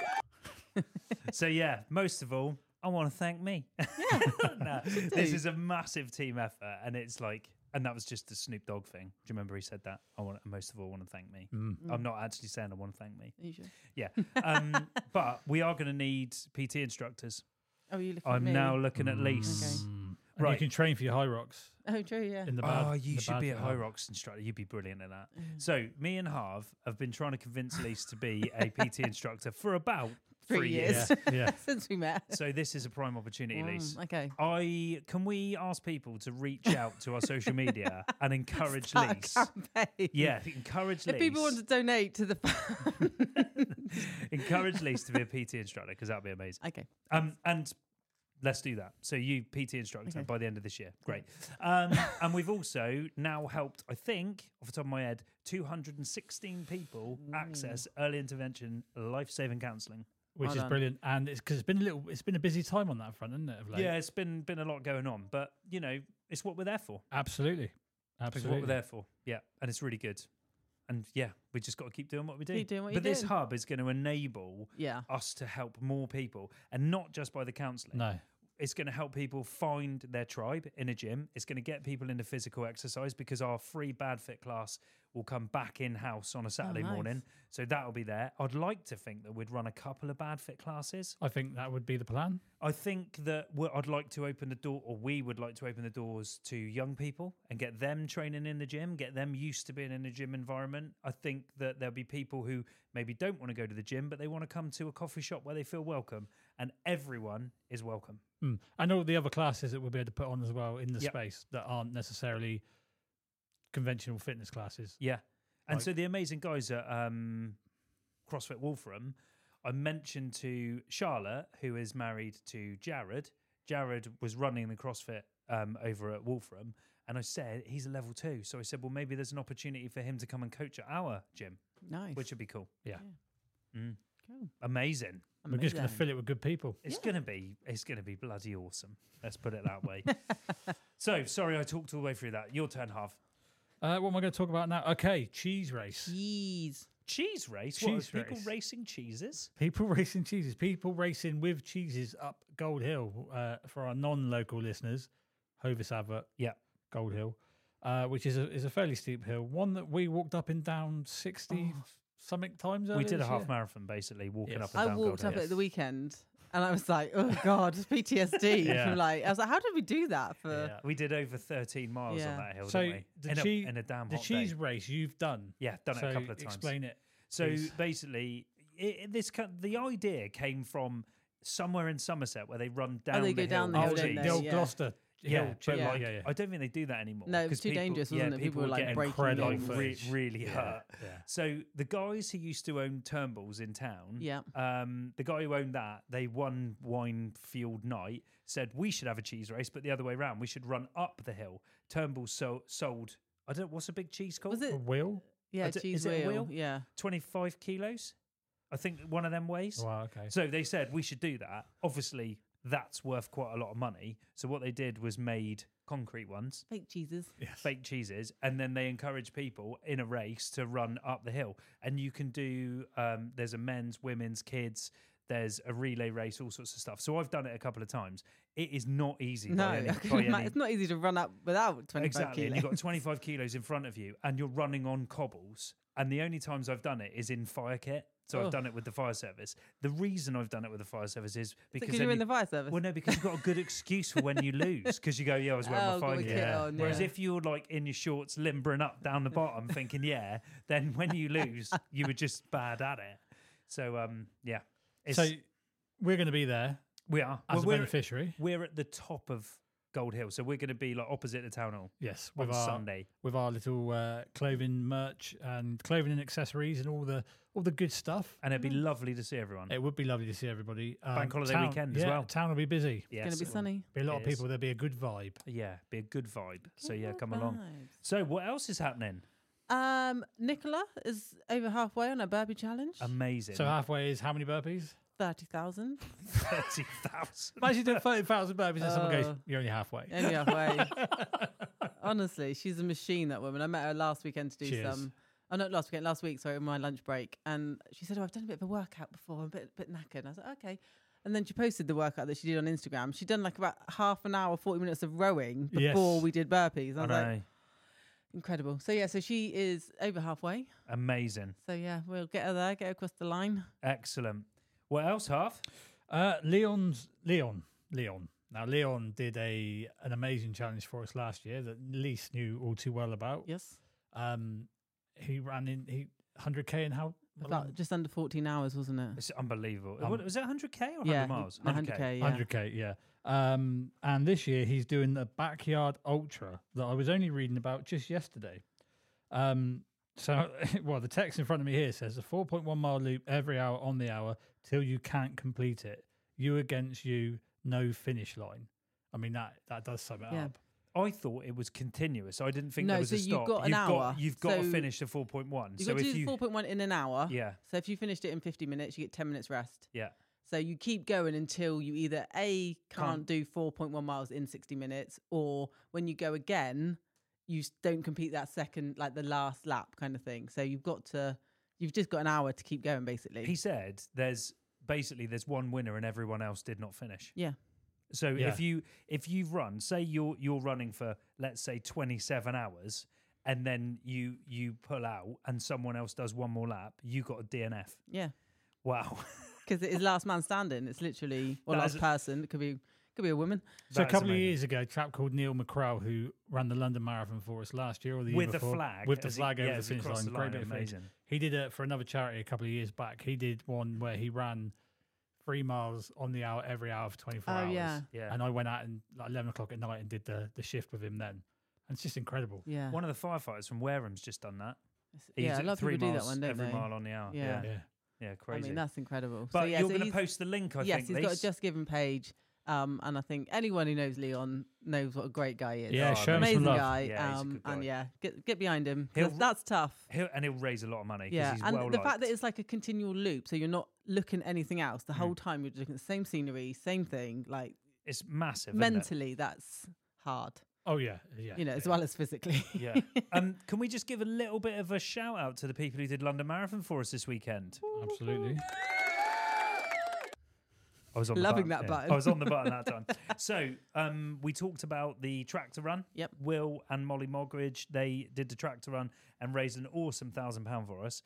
So yeah, most of all, I want to thank me. Yeah. No, should this do. is a massive team effort, and it's like, and that was just the Snoop Dogg thing. Do you remember he said that? I want most of all want to thank me. Mm. I'm not actually saying I want to thank me. Are you sure? Yeah, um, but we are going to need P T instructors. Oh, you looking at I'm me? now looking at least. Mm. And Right. you can train for your high rocks Oh, true. Yeah. in the bad. Oh, in you the should bad be a fit High hub. Rocks instructor. You'd be brilliant at that. Mm. So me and Harv have been trying to convince Lise to be a P T instructor for about Three three years. years. Yeah, yeah. Since we met. So this is a prime opportunity, Lise. Mm, okay. I can we ask people to reach out to our social media and encourage Start a Lise? campaign. Yeah, encourage If Lise. people want to donate to the fund. encourage Lise to be a P T instructor because that'd be amazing. Okay. Um, and let's do that. So you P T instructor Okay. by the end of this year. Great. Um, and we've also now helped, I think, off the top of my head, two hundred sixteen people access early intervention life-saving counselling. Which Well is done. brilliant, and it's because it's been a little, it's been a busy time on that front, isn't it? Of late? Yeah, it's been been a lot going on, but you know, it's what we're there for. absolutely, It's what absolutely. we're there for. Yeah, and it's really good. And yeah, we just got to keep doing what we do. Keep doing what but you're this doing. hub is going to enable Yeah. us to help more people, and not just by the counselling. No, It's going to help people find their tribe in a gym. It's going to get people into physical exercise because our free Bad Fit class will come back in house on a Saturday nice. morning. So that'll be there. I'd like to think that we'd run a couple of Bad Fit classes. I think that would be the plan. I think that we I'd like to open the door, or we would like to open the doors to young people and get them training in the gym, get them used to being in a gym environment. I think that there'll be people who maybe don't want to go to the gym, but they want to come to a coffee shop where they feel welcome, and everyone is welcome. Mm. And all the other classes that we'll be able to put on as well in the Yep. space that aren't necessarily conventional fitness classes. Yeah. And Like- so the amazing guys at um, CrossFit Wolfram, I mentioned to Charlotte, who is married to Jared. Jared was running the CrossFit um, over at Wolfram. And I said, he's a level two. So I said, well, maybe there's an opportunity for him to come and coach at our gym, Nice. which would be cool. Yeah. Mm. Cool. Amazing. We're just going to Amazing. fill it with good people. It's Yeah. gonna be it's gonna be bloody awesome. Let's put it that way. So sorry I talked all the way through that. Your turn, Half. Uh, what am I going to talk about now? Okay, cheese race. Jeez. Cheese race? Cheese what, are people race. racing cheeses? People racing cheeses. People racing with cheeses up Gold Hill. Uh, for our non-local listeners, Hovis Advert. Yeah. Gold Hill, uh, which is a is a fairly steep hill. One that we walked up and down sixty something times. We earlier did a this half year. marathon basically, walking Yes. up and I down walked Gold up Hill. at the weekend And I was like, oh God, P T S D. Yeah. From like, I was like, how did we do that for? Yeah. We did over thirteen miles Yeah. on that hill, So didn't we? the in, cheese, a, in a damn the hot cheese day. race you've done. Yeah, done so it a couple of times. Explain it. So please. basically, it, this co- the idea came from somewhere in Somerset where they run down. Oh, they the go down the hill hill, with don't cheese. they? the old Yeah. Gloucester. Yeah, Hill, but Yeah. like, yeah, yeah. I don't think they do that anymore. No, it was 'cause too people- dangerous, yeah, wasn't it? People were, like, getting breaking incredible limbs. re- footage. really Yeah, hurt. yeah. So the guys who used to own Turnbulls in town, Yeah. um, the guy who owned that, they won wine field night, said we should have a cheese race, but the other way around, we should run up the hill. Turnbulls so, sold, I don't, what's a big cheese called? Was it? A wheel? Yeah, I d- cheese is it a wheel. wheel? Yeah. twenty-five kilos? I think one of them weighs. Wow, okay. So they said we should do that. Obviously, that's worth quite a lot of money. So what they did was made concrete ones, Fake cheeses. Yes. fake cheeses, and then they encourage people in a race to run up the hill. And you can do um, there's a men's, women's, kids. There's a relay race, all sorts of stuff. So I've done it a couple of times. It is not easy. No, by any, I can by ima- any- it's not easy to run up without twenty-five exactly. And kilos. you've got twenty-five kilos in front of you, and you're running on cobbles. And the only times I've done it is in fire kit. So Oh. I've done it with the fire service. The reason I've done it with the fire service is because Because then you're in you- the fire service. well, no, because you've got a good excuse for when you lose. Because you go, yeah, I was wearing Oh, my got fire my kit. kit on, Whereas yeah. if you're like in your shorts, limbering up down the bottom, thinking, yeah, then when you lose, you were just bad at it. So, um, yeah, it's, So we're going to be there we are. as Well, a we're, beneficiary. we're at the top of Gold Hill, so we're going to be like opposite the town hall Yes, on with our Sunday. with our little uh, clothing merch and clothing and accessories and all the all the good stuff. And it'd be lovely to see everyone. It would be lovely to see everybody. Um, Bank holiday town- weekend as yeah, well. Town will be busy. Yeah, It's going to be so- sunny. Be a lot It of is. people. There'll be a good vibe. Yeah, be a good vibe. So yeah, Good come along. vibes. So what else is happening? Um, Nicola is over halfway on her burpee challenge. Amazing. So halfway is how many burpees? thirty thousand. thirty thousand. Imagine doing thirty thousand burpees and someone goes, Uh, "You're only halfway." Only halfway. Honestly, she's a machine, that woman. I met her last weekend to do She is. some. Oh, not last weekend, last week, sorry, on my lunch break. And she said, oh, I've done a bit of a workout before. I'm a bit, bit knackered. And I was like, okay. And then she posted the workout that she did on Instagram. She'd done like about half an hour, forty minutes of rowing before Yes. we did burpees. I I was like, know. incredible. So, yeah, so she is over halfway. Amazing. So, yeah, we'll get her there, get her across the line. Excellent. What else, Half? Uh, Leon's Leon Leon. Now Leon did a an amazing challenge for us last year that Lise knew all too well about. Yes. Um, he ran in he one hundred k in how About just under fourteen hours, wasn't it? It's unbelievable. Um, What, was it one hundred k or one hundred Yeah, miles? one hundred K, yeah. one hundred k, yeah. Um, and this year he's doing the backyard ultra that I was only reading about just yesterday. Um, so well, the text in front of me here says a four point one mile loop every hour on the hour till you can't complete it. You against you, no finish line. I mean that that does sum it Yeah. up. I thought it was continuous. I didn't think No, there was so a you've stop. got an you've hour. Got, you've got to So finish the four point one. You've So got to if do you, four point one in an hour. yeah, So if you finished it in fifty minutes, you get ten minutes rest. yeah, So you keep going until you either A, can't, Can't- do four point one miles in sixty minutes, or when you go again, you s- don't complete that second, like the last lap kind of thing. So you've got to, you've just got an hour to keep going, basically. he said there's basically there's one winner and everyone else did not finish. Yeah. So Yeah. if you if you've run, say you're you're running for let's say twenty-seven hours, and then you you pull out and someone else does one more lap, you got a D N F. Yeah. Wow. Because it is last man standing. It's literally, or That last is- person. It could be, could be a woman. So a That is couple of amazing. years ago, a chap called Neil McCrell, who ran the London Marathon for us last year or the year with the before, flag, with the as he- flag yeah, over the as he finish crossed line, the great line, bit of finish. amazing. He did it for another charity a couple of years back. He did one where he ran three miles on the hour every hour for twenty-four Oh, hours. yeah. Yeah. And I went out and like eleven o'clock at night and did the, the shift with him then. And it's just incredible. Yeah. One of the firefighters from Wareham's just done that. It's- He's yeah, a at lot of three people do that miles one, don't every they? mile on the hour. Yeah. Yeah, Yeah. yeah, I crazy. mean, that's incredible. but so, yeah, you're so going to he's- post the link, I yes, think. he's got a Lise. Just Giving page. Um, and I think anyone who knows Leon knows what a great guy he is. Yeah, Oh, show him some Amazing love. guy. Yeah, he's a um, good guy. And yeah, get get behind him. 'Cause He'll- that's tough. He'll, and he'll raise a lot of money because Yeah, he's and well the fact liked. that it's like a continual loop, so you're not looking at anything else the Mm. whole time. You're looking at the same scenery, same thing. Like It's massive. isn't it? mentally, that's hard. Oh, yeah. Yeah. You know, as yeah. well as physically. Yeah. um, can we just give a little bit of a shout out to the people who did London Marathon for us this weekend? Absolutely. I was on Loving the that button. button. I was on the button that time. So um, we talked about the tractor run. Yep. Will and Molly Mogridge, they did the tractor run and raised an awesome thousand pound for us.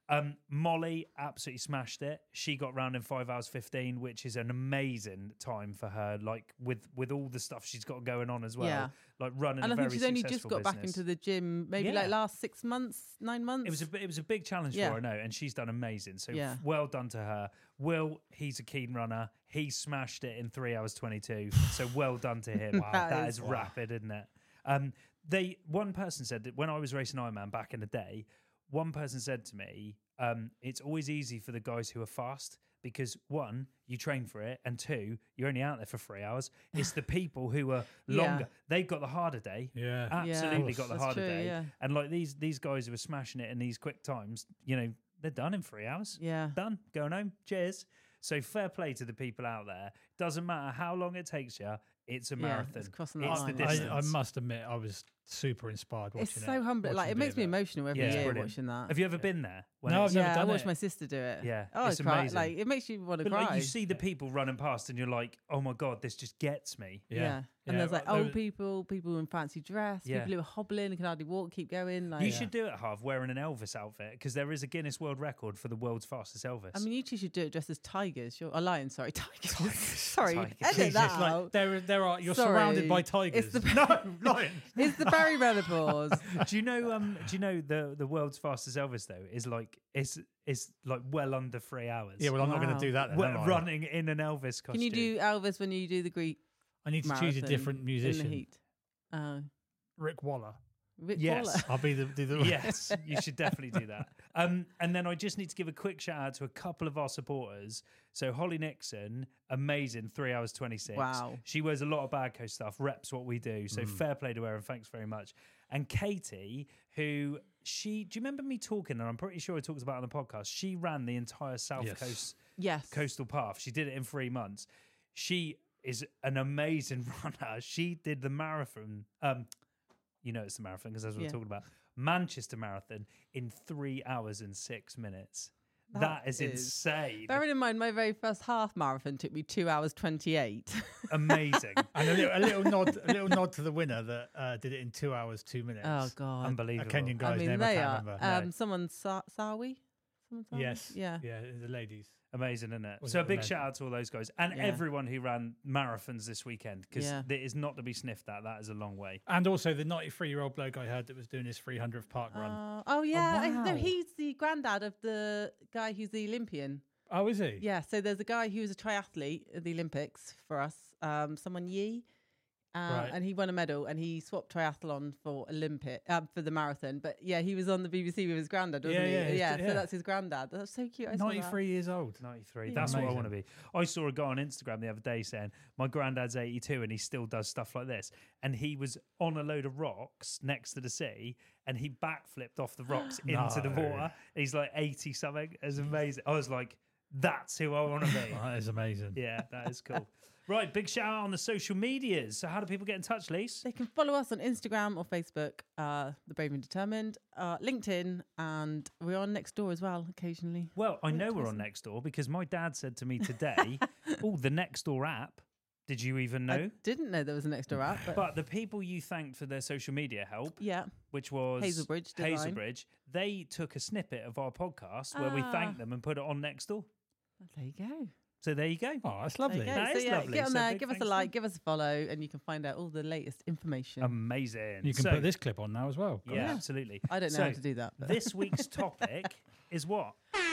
Um, Molly absolutely smashed it. She got round in five hours fifteen, which is an amazing time for her. Like with with all the stuff she's got going on as well, Yeah. like running. And a I think very she's only just successful got back business. into the gym, maybe Yeah. like last six months, nine months. It was a bi- it was a big challenge Yeah. for her, I know, and she's done amazing. So Yeah. f- well done to her. Will, he's a keen runner. He smashed it in three hours twenty two. So well done to him. Wow, That that is- is Wow. rapid, isn't it? Um, they one person said that when I was racing Ironman back in the day, one person said to me, um, "It's always easy for the guys who are fast." Because one, you train for it, and two, you're only out there for three hours. It's the people who are Yeah. longer. They've got the harder day. Yeah. Absolutely Of got the That's harder true, day. yeah. And like these these guys who are smashing it in these quick times, you know, they're done in three hours. Yeah. Done. Going home. Cheers. So fair play to the people out there. Doesn't matter how long it takes you. It's a Yeah, marathon. it's crossing the It's line. the I, distance. I must admit, I was super inspired watching It's it. so humbling. Like, watching it you makes do me that. emotional every Yeah, it's year brilliant. watching that. Have you ever been there? when No, it's- I've never yeah, I done watched it. my sister do it. Yeah, Oh, it's I cried. amazing. Like, it makes you want to But cry. like you see the people running past, and you're like, "Oh my god, this just gets me." Yeah. Yeah. And Yeah, there's like well, old there- people, people in fancy dress, Yeah. people who are hobbling and can hardly walk, keep going. Like, You should do it, Harv, wearing an Elvis outfit, because there is a Guinness World Record for the world's fastest Elvis. I mean, you two should do it dressed as tigers. You're, a lion, sorry, tigers. sorry, Tigers. edit Jesus, that like, out. there, there are. You're Sorry. surrounded by tigers. It's the no, lions. It's the perimenopause. do you know? Um, do you know the the world's fastest Elvis though is like it's it's like well under three hours. Yeah, well, I'm not going Wow. to do that. Then, Well, am I? running in an Elvis costume. Can you do Elvis when you do the Greek I need to marathon choose a different in musician. the heat? Uh, Rick Waller. Rick Yes. Waller. I'll be the. Do the Yes, you should definitely do that. Um, and then I just need to give a quick shout out to a couple of our supporters. So Holly Nixon, amazing, three hours twenty six. Wow. She wears a lot of Badco stuff, reps what we do. So fair play to her, and thanks very much. And Katie, who she, do you remember me talking? And I'm pretty sure I talked about it on the podcast. She ran the entire South Yes. Coast Yes. coastal path. She did it in three months. She is an amazing runner. She did the marathon. Um, you know it's the marathon because that's what Yeah. we're talking about. Manchester Marathon in three hours and six minutes. That that is, is- insane. Bearing in mind, my very first half marathon took me two hours twenty-eight. Amazing. And a little, a little nod, a little nod to the winner that uh, did it in two hours two minutes. Oh God. a Unbelievable. Kenyan I guy's mean, name I they can't are. remember. Um, No. someone Sa- Sawi. Someone Sawi? yes, Yeah. yeah, the ladies. Amazing, isn't it? Was So it a big amazing? shout out to all those guys and Yeah. everyone who ran marathons this weekend because Yeah. it is not to be sniffed at. That is a long way. And also the ninety-three-year-old bloke I heard that was doing his three hundredth park run. Uh, oh yeah. I- wow. No, he's the granddad of the guy who's the Olympian. Oh, is he? Yeah. So there's a guy who was a triathlete at the Olympics for us. Um, someone Yi. Uh, Right. And he won a medal, and he swapped triathlon for Olympic um, for the marathon. But yeah, he was on the B B C with his granddad, wasn't Yeah, he? yeah, he's- yeah. yeah. So that's his granddad. That's so cute. I saw that. ninety-three years old. ninety-three. Yeah. That's what I Amazing. want to be. I saw a guy on Instagram the other day saying, my granddad's eighty-two and he still does stuff like this. And he was on a load of rocks next to the sea and he backflipped off the rocks into the No. water. He's like eighty something. It's amazing. I was like, that's who I want to be. That is amazing. Yeah, that is cool. Right, big shout out on the social medias. So how do people get in touch, Lise? They can follow us on Instagram or Facebook, uh, The Brave and Determined, uh, LinkedIn, and we're on Nextdoor as well occasionally. Well, I know we're Twitter. on Nextdoor because my dad said to me today, oh, the Nextdoor app. Did you even know? I didn't know there was a Nextdoor app, but, But the people you thanked for their social media help, yeah, which was Hazelbridge Design. Hazelbridge, they took a snippet of our podcast where we Ah. thanked them and put it on Nextdoor. there you go. So there you go. Oh, that's There you lovely. go. That so is yeah, lovely. get on So there, big give us a thanks to like, them. give us a follow, and you can find out all the latest information. Amazing. You can So- put this clip on now as well. Yeah, Yeah. absolutely. I don't know so how to do that. But. This week's topic is what?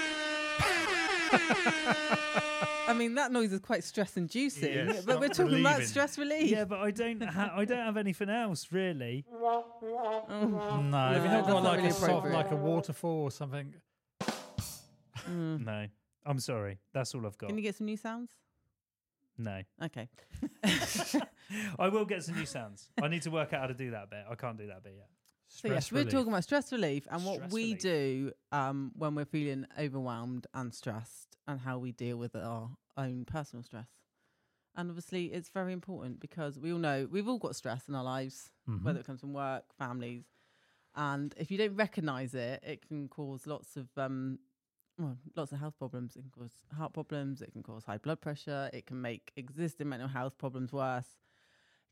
I mean, that noise is quite stress-inducing, Yeah, but stop we're talking about believing. stress relief. Yeah, but I don't. Ha- I don't have anything else really. Oh. No, have you No, not that's got not like really a soft, appropriate. like a waterfall or something? Mm. No, I'm sorry. That's all I've got. Can you get some new sounds? No, Okay. I will get some new sounds. I need to work out how to do that bit. I can't do that bit yet. So yes, Stress we're relief. talking about stress relief and what Stress we relief. do um, when we're feeling overwhelmed and stressed, and how we deal with our own personal stress. And obviously, it's very important because we all know we've all got stress in our lives, Mhm. whether it comes from work, families, and if you don't recognise it, it can cause lots of um, well, lots of health problems. It can cause heart problems. It can cause high blood pressure. It can make existing mental health problems worse. It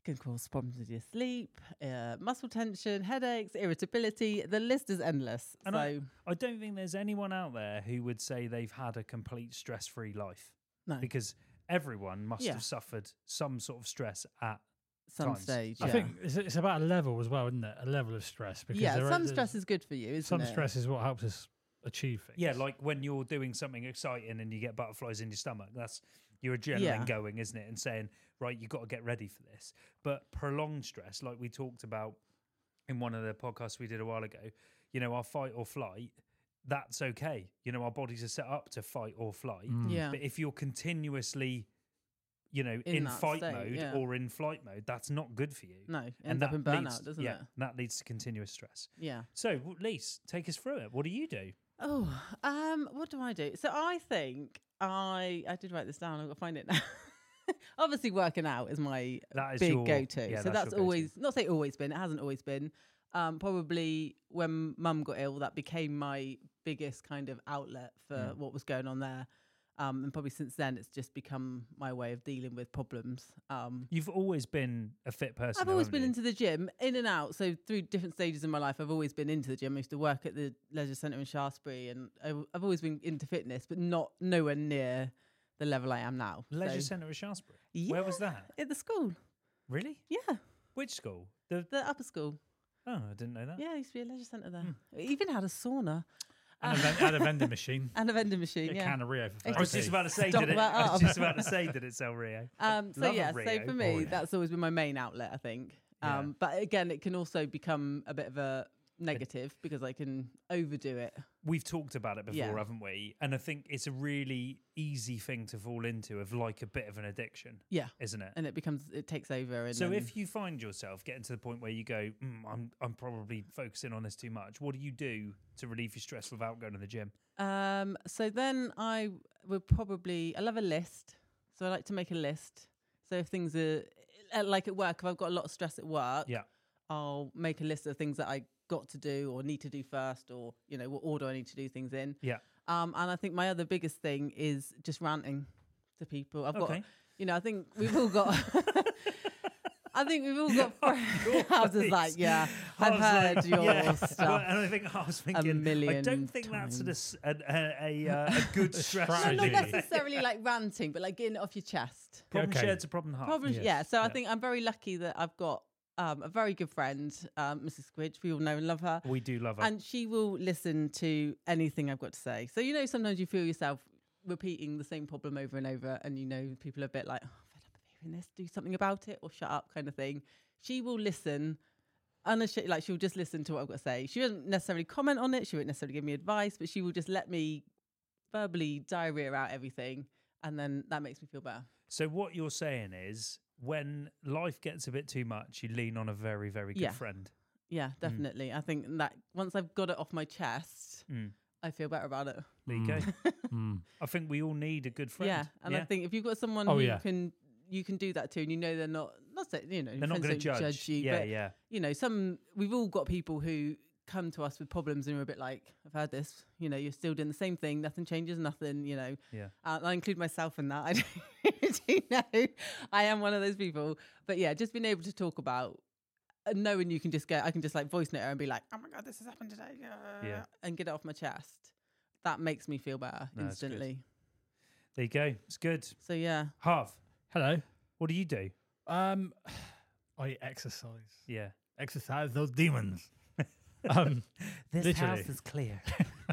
can cause problems with your sleep, uh, muscle tension, headaches, irritability. The list is endless. And so I, I don't think there's anyone out there who would say they've had a complete stress-free life, no, because everyone must Yeah. have suffered some sort of stress at some times. stage. I yeah. think it's, it's about a level as well, isn't it? A level of stress. Because yeah, there are- some there's- stress is good for you, isn't some it? stress is what helps us achieve things. Yeah, like when you're doing something exciting and you get butterflies in your stomach. That's your adrenaline Yeah. going, isn't it? And saying, right, you've got to get ready for this. But prolonged stress, like we talked about in one of the podcasts we did a while ago, you know, our fight or flight, that's okay. You know, our bodies are set up to fight or flight. Mm. Yeah. But if you're continuously, you know, In in, that fight state, mode yeah. or in flight mode, that's not good for you. No, it ends up in burnout, leads, doesn't yeah, it? that leads to continuous stress. Yeah. So, w- Lise, take us through it. What do you do? Oh, um, what do I do? So I think I I did write this down. I've got to find it now. Obviously, working out is my That is big your go-to. yeah, so that's that's your go-to. always not say always been. It hasn't always been. Um, probably when Mum got ill, that became my biggest kind of outlet for Mm. what was going on there. Um, and probably since then, it's just become my way of dealing with problems. Um, You've always been a fit person. I've though, always haven't been you? into the gym, in and out. So through different stages in my life, I've always been into the gym. I used to work at the leisure centre in Shaftesbury, and I, I've always been into fitness, but not nowhere near the level I am now. Leisure So- Centre at Shaftesbury. Yeah, Where was that? at the school. Really? Yeah, Which school? The the upper school. oh, I didn't know that. Yeah, I used to be a leisure centre there. Hmm. It even had a sauna And a, ven- and a vending machine. and a vending machine. A Yeah. can of Rio for I I was thirty just p. about to say, Stop did it? that I was up. just about to say, did it sell Rio? Um, so Love a yeah, so Rio. for me, Oh, yeah. that's always been my main outlet, I think. Yeah. Um, But again, it can also become a bit of a negative because I can overdo it. We've talked about it before, Yeah. haven't we? And I think it's a really easy thing to fall into of like a bit of an addiction, Yeah, isn't it? and it becomes it takes over. And So then- if you find yourself getting to the point where you go, mm, I'm I'm probably focusing on this too much, what do you do to relieve your stress without going to the gym? Um, so then I would probably, I love a list. So I like to make a list. So if things are uh, like at work, if I've got a lot of stress at work, Yeah. I'll make a list of things that I got to do or need to do first, or, you know, what order I need to do things in. Yeah. Um, and I think my other biggest thing is just ranting to people. I've Okay. got, you know, I think we've all got, I think we've all got friends. I was just like, yeah, I I've was heard like, your yeah. stuff. Well, and I think I was thinking, I million don't think that's a, times. dis- a, a, a, uh, a good A stress. No, strategy. not necessarily like ranting, but like getting it off your chest. Problem Okay. shared's a problem half. Probably, yes. yeah. So I Yeah. think I'm very lucky that I've got um, a very good friend, um, Missus Squidge. We all know and love her. We do love her. And she will listen to anything I've got to say. So, you know, sometimes you feel yourself repeating the same problem over and over, and, you know, people are a bit like, oh, fed up of hearing this, do something about it, or shut up kind of thing. She will listen. Unashamed, like she'll just listen to what I've got to say. She won't necessarily comment on it. She won't necessarily give me advice, but she will just let me verbally diarrhea out everything. And then that makes me feel better. So what you're saying is, when life gets a bit too much, you lean on a very, very good Yeah. friend. Yeah, definitely. I think that once I've got it off my chest, Mm. I feel better about it. There you go. Mm. I think we all need a good friend. Yeah, and I think if you've got someone Oh, who yeah. can you can do that too, and you know they're not not say, you know they're not friends going to don't judge. you, yeah, but yeah. you know some we've all got people who come to us with problems and we're a bit like, I've heard this, you know, you're still doing the same thing, nothing changes, nothing, you know. Yeah. Uh, I include myself in that. I do know I am one of those people, but yeah, just being able to talk about. Uh, knowing you can just get, I can just like voice note her and be like, oh my God, this has happened today. Uh, Yeah. And get it off my chest. That makes me feel better No, it's good. instantly. There you go. It's good. So yeah. Harv, Hello. what do you do? Um, I exercise. Yeah. Exercise those demons. um, This Literally. house is clear.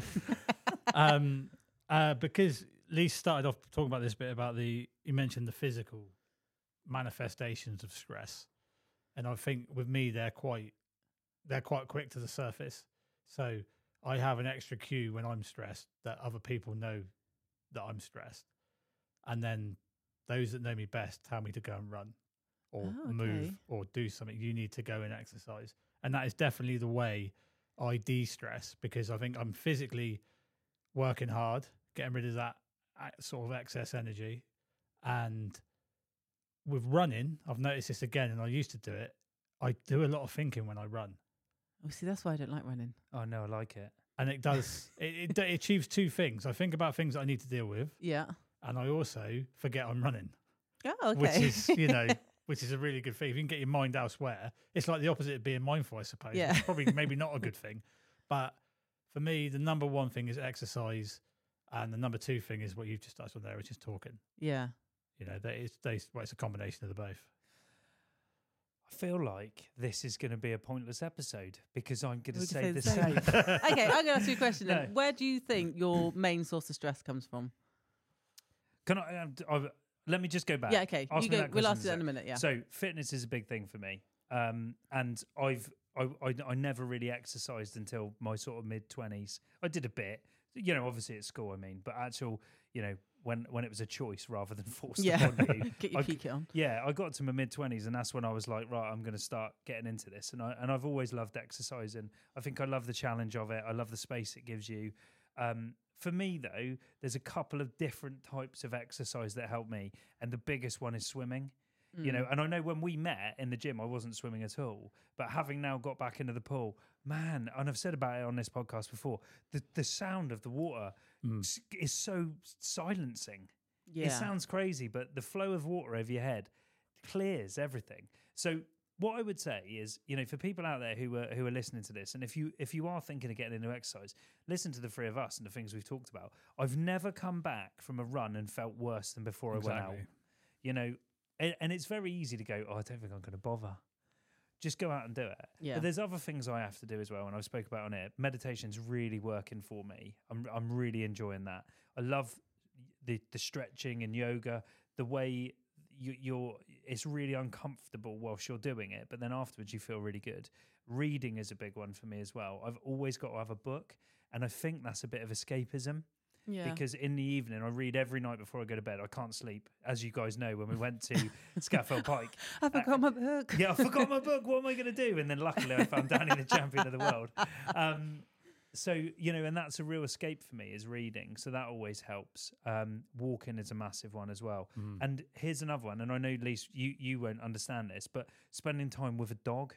um, uh, because Lee started off talking about this bit about the, you mentioned the physical manifestations of stress. And I think with me, they're quite, they're quite quick to the surface. So I have an extra cue when I'm stressed that other people know that I'm stressed. And then those that know me best tell me to go and run or Oh, move okay. or do something. You need to go and exercise. And that is definitely the way I de-stress, because I think I'm physically working hard, getting rid of that uh, sort of excess energy. And with running, I've noticed this again, and I used to do it. I do a lot of thinking when I run, Oh, see, that's why I don't like running. Oh, no, I like it. and it does. it, it, it achieves two things. I think about things that I need to deal with, Yeah. and I also forget I'm running, Oh, okay. which is, you know, which is a really good thing. If you can get your mind elsewhere, it's like the opposite of being mindful, I suppose. Yeah. It's probably maybe not a good thing. But for me, the number one thing is exercise. And the number two thing is what you've just touched on there, which is talking. Yeah. You know, that is, they, well, it's a combination of the both. I feel like this is going to be a pointless episode because I'm going to We say, can the say same. the Okay, I'm going to ask you a question then. No. Where do you think your main source of stress comes from? Can I? Um, I let me just go back. Yeah, okay. Ask You me go. that We'll question ask you that in a minute. Yeah. So fitness is a big thing for me, um, and I've I, I I never really exercised until my sort of mid twenties. I did a bit, you know, obviously at school. I mean, but actual, you know, when when it was a choice rather than forced yeah. upon you. Get your I- peak on. Yeah, I got to my mid twenties, and that's when I was like, right, I'm going to start getting into this. And I and I've always loved exercising. I think I love the challenge of it. I love the space it gives you. Um, for me, though, there's a couple of different types of exercise that help me, and the biggest one is swimming. You know, Mm. and I know when we met in the gym, I wasn't swimming at all. But having now got back into the pool, man, and I've said about it on this podcast before, the the sound of the water Mm. s- is so silencing. Yeah. It sounds crazy, but the flow of water over your head clears everything. So what I would say is, you know, for people out there who are who are listening to this, and if you if you are thinking of getting into exercise, listen to the three of us and the things we've talked about. I've never come back from a run and felt worse than before I went out. Exactly. You know, and, and it's very easy to go, oh, I don't think I'm going to bother. Just go out and do it. Yeah. But there's other things I have to do as well, and I've spoke about on it. Meditation's really working for me. I'm I'm really enjoying that. I love the the stretching and yoga, the way you, you're. It's really uncomfortable whilst you're doing it, but then afterwards you feel really good. Reading is a big one for me as well. I've always got to have a book, and I think that's a bit of escapism. Yeah. Because in the evening, I read every night before I go to bed. I can't sleep. As you guys know, when we went to Scaffold Pike. I forgot my book. Yeah, I forgot my book. What am I going to do? And then luckily I found Danny the champion of the world. Um, so, you know, and that's a real escape for me is reading. So that always helps. Um, walking is a massive one as well. Mm. And here's another one. And I know, Lise, you, you won't understand this, but spending time with a dog.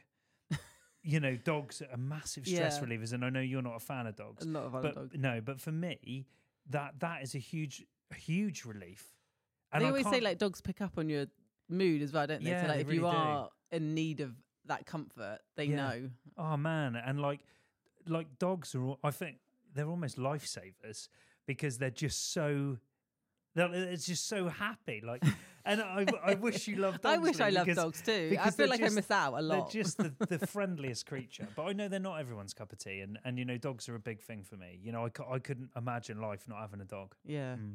You know, dogs are massive stress Yeah. relievers. And I know you're not a fan of dogs. A lot of other But dogs. no, but for me, that that is a huge, huge relief. They I always say can't- like dogs pick up on your mood as well, don't they? Yeah, so like they if you really do. are in need of that comfort, they Yeah. know. Oh man, and like like dogs are al- I think they're almost lifesavers because they're just so they're it's just so happy. Like and I, I wish you loved dogs. I wish I Lee, loved because dogs too. I because feel they're like just- I miss out a They're lot. just the, the friendliest creature. But I know they're not everyone's cup of tea and, and you know dogs are a big thing for me. You know I, cou- I couldn't imagine life not having a dog. yeah. Mm.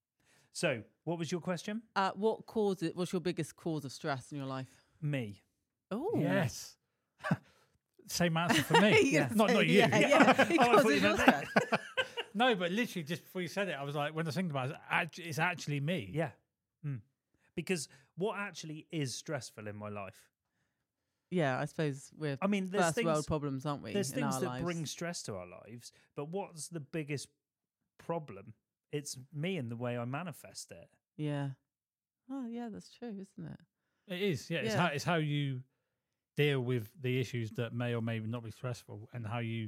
So, what was your question? Uh, what cause it? What's your biggest cause of stress in your life? Me. Oh, Yes. Same answer for me. Yeah. Not not you. Yeah, yeah. It Oh, I thought causes you your meant me. stress. No, but literally just before you said it, I was like, when I was thinking about it, it's act- it's actually me. Yeah. Mm. Because what actually is stressful in my life? Yeah, I suppose we're I mean, there's first things world problems, aren't we? there's in things our that lives? bring stress to our lives, but what's the biggest problem? It's me and the way I manifest it. Yeah. Oh, yeah, that's true, isn't it? It is. Yeah. It's, Yeah. how, it's how you deal with the issues that may or may not be stressful and how you.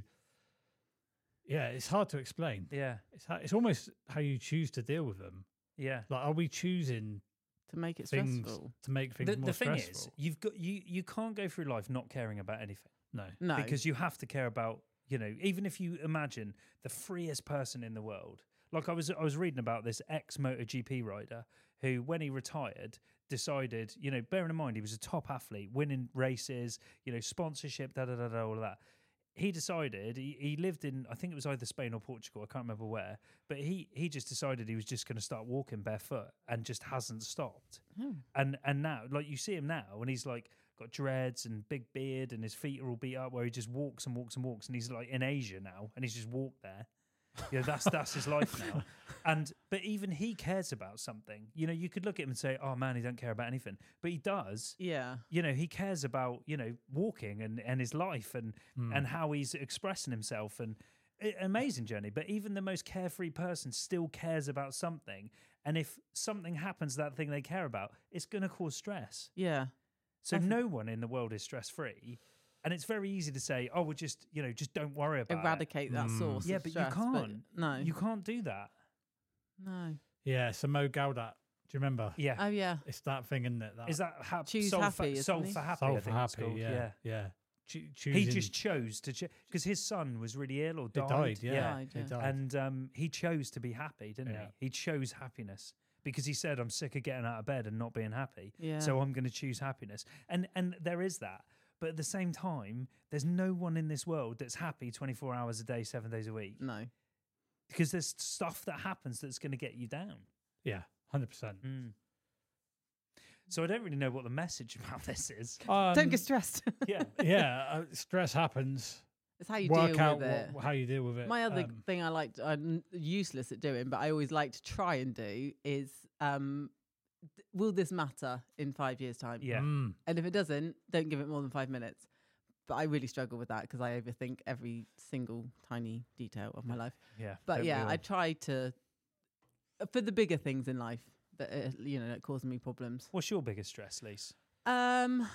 Yeah, it's hard to explain. Yeah, It's how, it's almost how you choose to deal with them. yeah. Like, are we choosing To make it things stressful. to make things The, more the thing stressful? is, you've got you you can't go through life not caring about anything no. No. because you have to care about you know even if you imagine the freest person in the world. Like I was I was reading about this ex MotoGP rider who, when he retired, decided you know bearing in mind he was a top athlete, winning races, you know sponsorship, da da da da all of that. He decided he, he lived in I think it was either Spain or Portugal, I can't remember where, but he he just decided he was just going to start walking barefoot and just hasn't stopped. Hmm. And and now like you see him now and he's like got dreads and big beard and his feet are all beat up where he just walks and walks and walks and he's like in Asia now and he's just walked there. You know, that's that's his life now. And but even he cares about something. You know, you could look at him and say, "Oh man, he don't care about anything," but he does. Yeah. You know, he cares about you know walking and, and his life and Mm. and how he's expressing himself and i- amazing journey. But even the most carefree person still cares about something. And if something happens to that thing they care about, it's going to cause stress. Yeah. So I think- no one in the world is stress free. And it's very easy to say, "Oh, well, just you know, just don't worry about it." Eradicate that Mm. source. Yeah, of but you stress, can't. no. You can't do that. no. Yeah. So Mo Gaudat Do you remember? Yeah. Oh yeah. It's that thing, isn't it? That Is that ha- Choose soul, happy, for, isn't soul he? for happy? soul I for think it's happy? called. Yeah, yeah. Cho- He choosing- just chose to because his son was really ill or He died. died. Yeah, Died, he yeah. died. And um, he chose to be happy, didn't Yeah. he? He chose happiness because he said, "I'm sick of getting out of bed and not being happy, Yeah. so I'm going to choose happiness." And and there is that, but at the same time, there's no one in this world that's happy twenty-four hours a day, seven days a week, No. because there's stuff that happens that's going to get you down. yeah, hundred percent. Mm. So I don't really know what the message about this is. Don't get stressed. Yeah, yeah, uh, stress happens. It's how you Work deal out with it. what, how you deal with it. My other Um, thing I like, to, I'm useless at doing, but I always like to try and do is, um, d- will this matter in five years' time? yeah. mm, And if it doesn't, don't give it more than five minutes. But I really struggle with that because I overthink every single tiny detail of my life. Yeah. But don't we yeah, all? I try to, for the bigger things in life that, uh, you know, that cause me problems. What's your biggest stress, Lise? Um,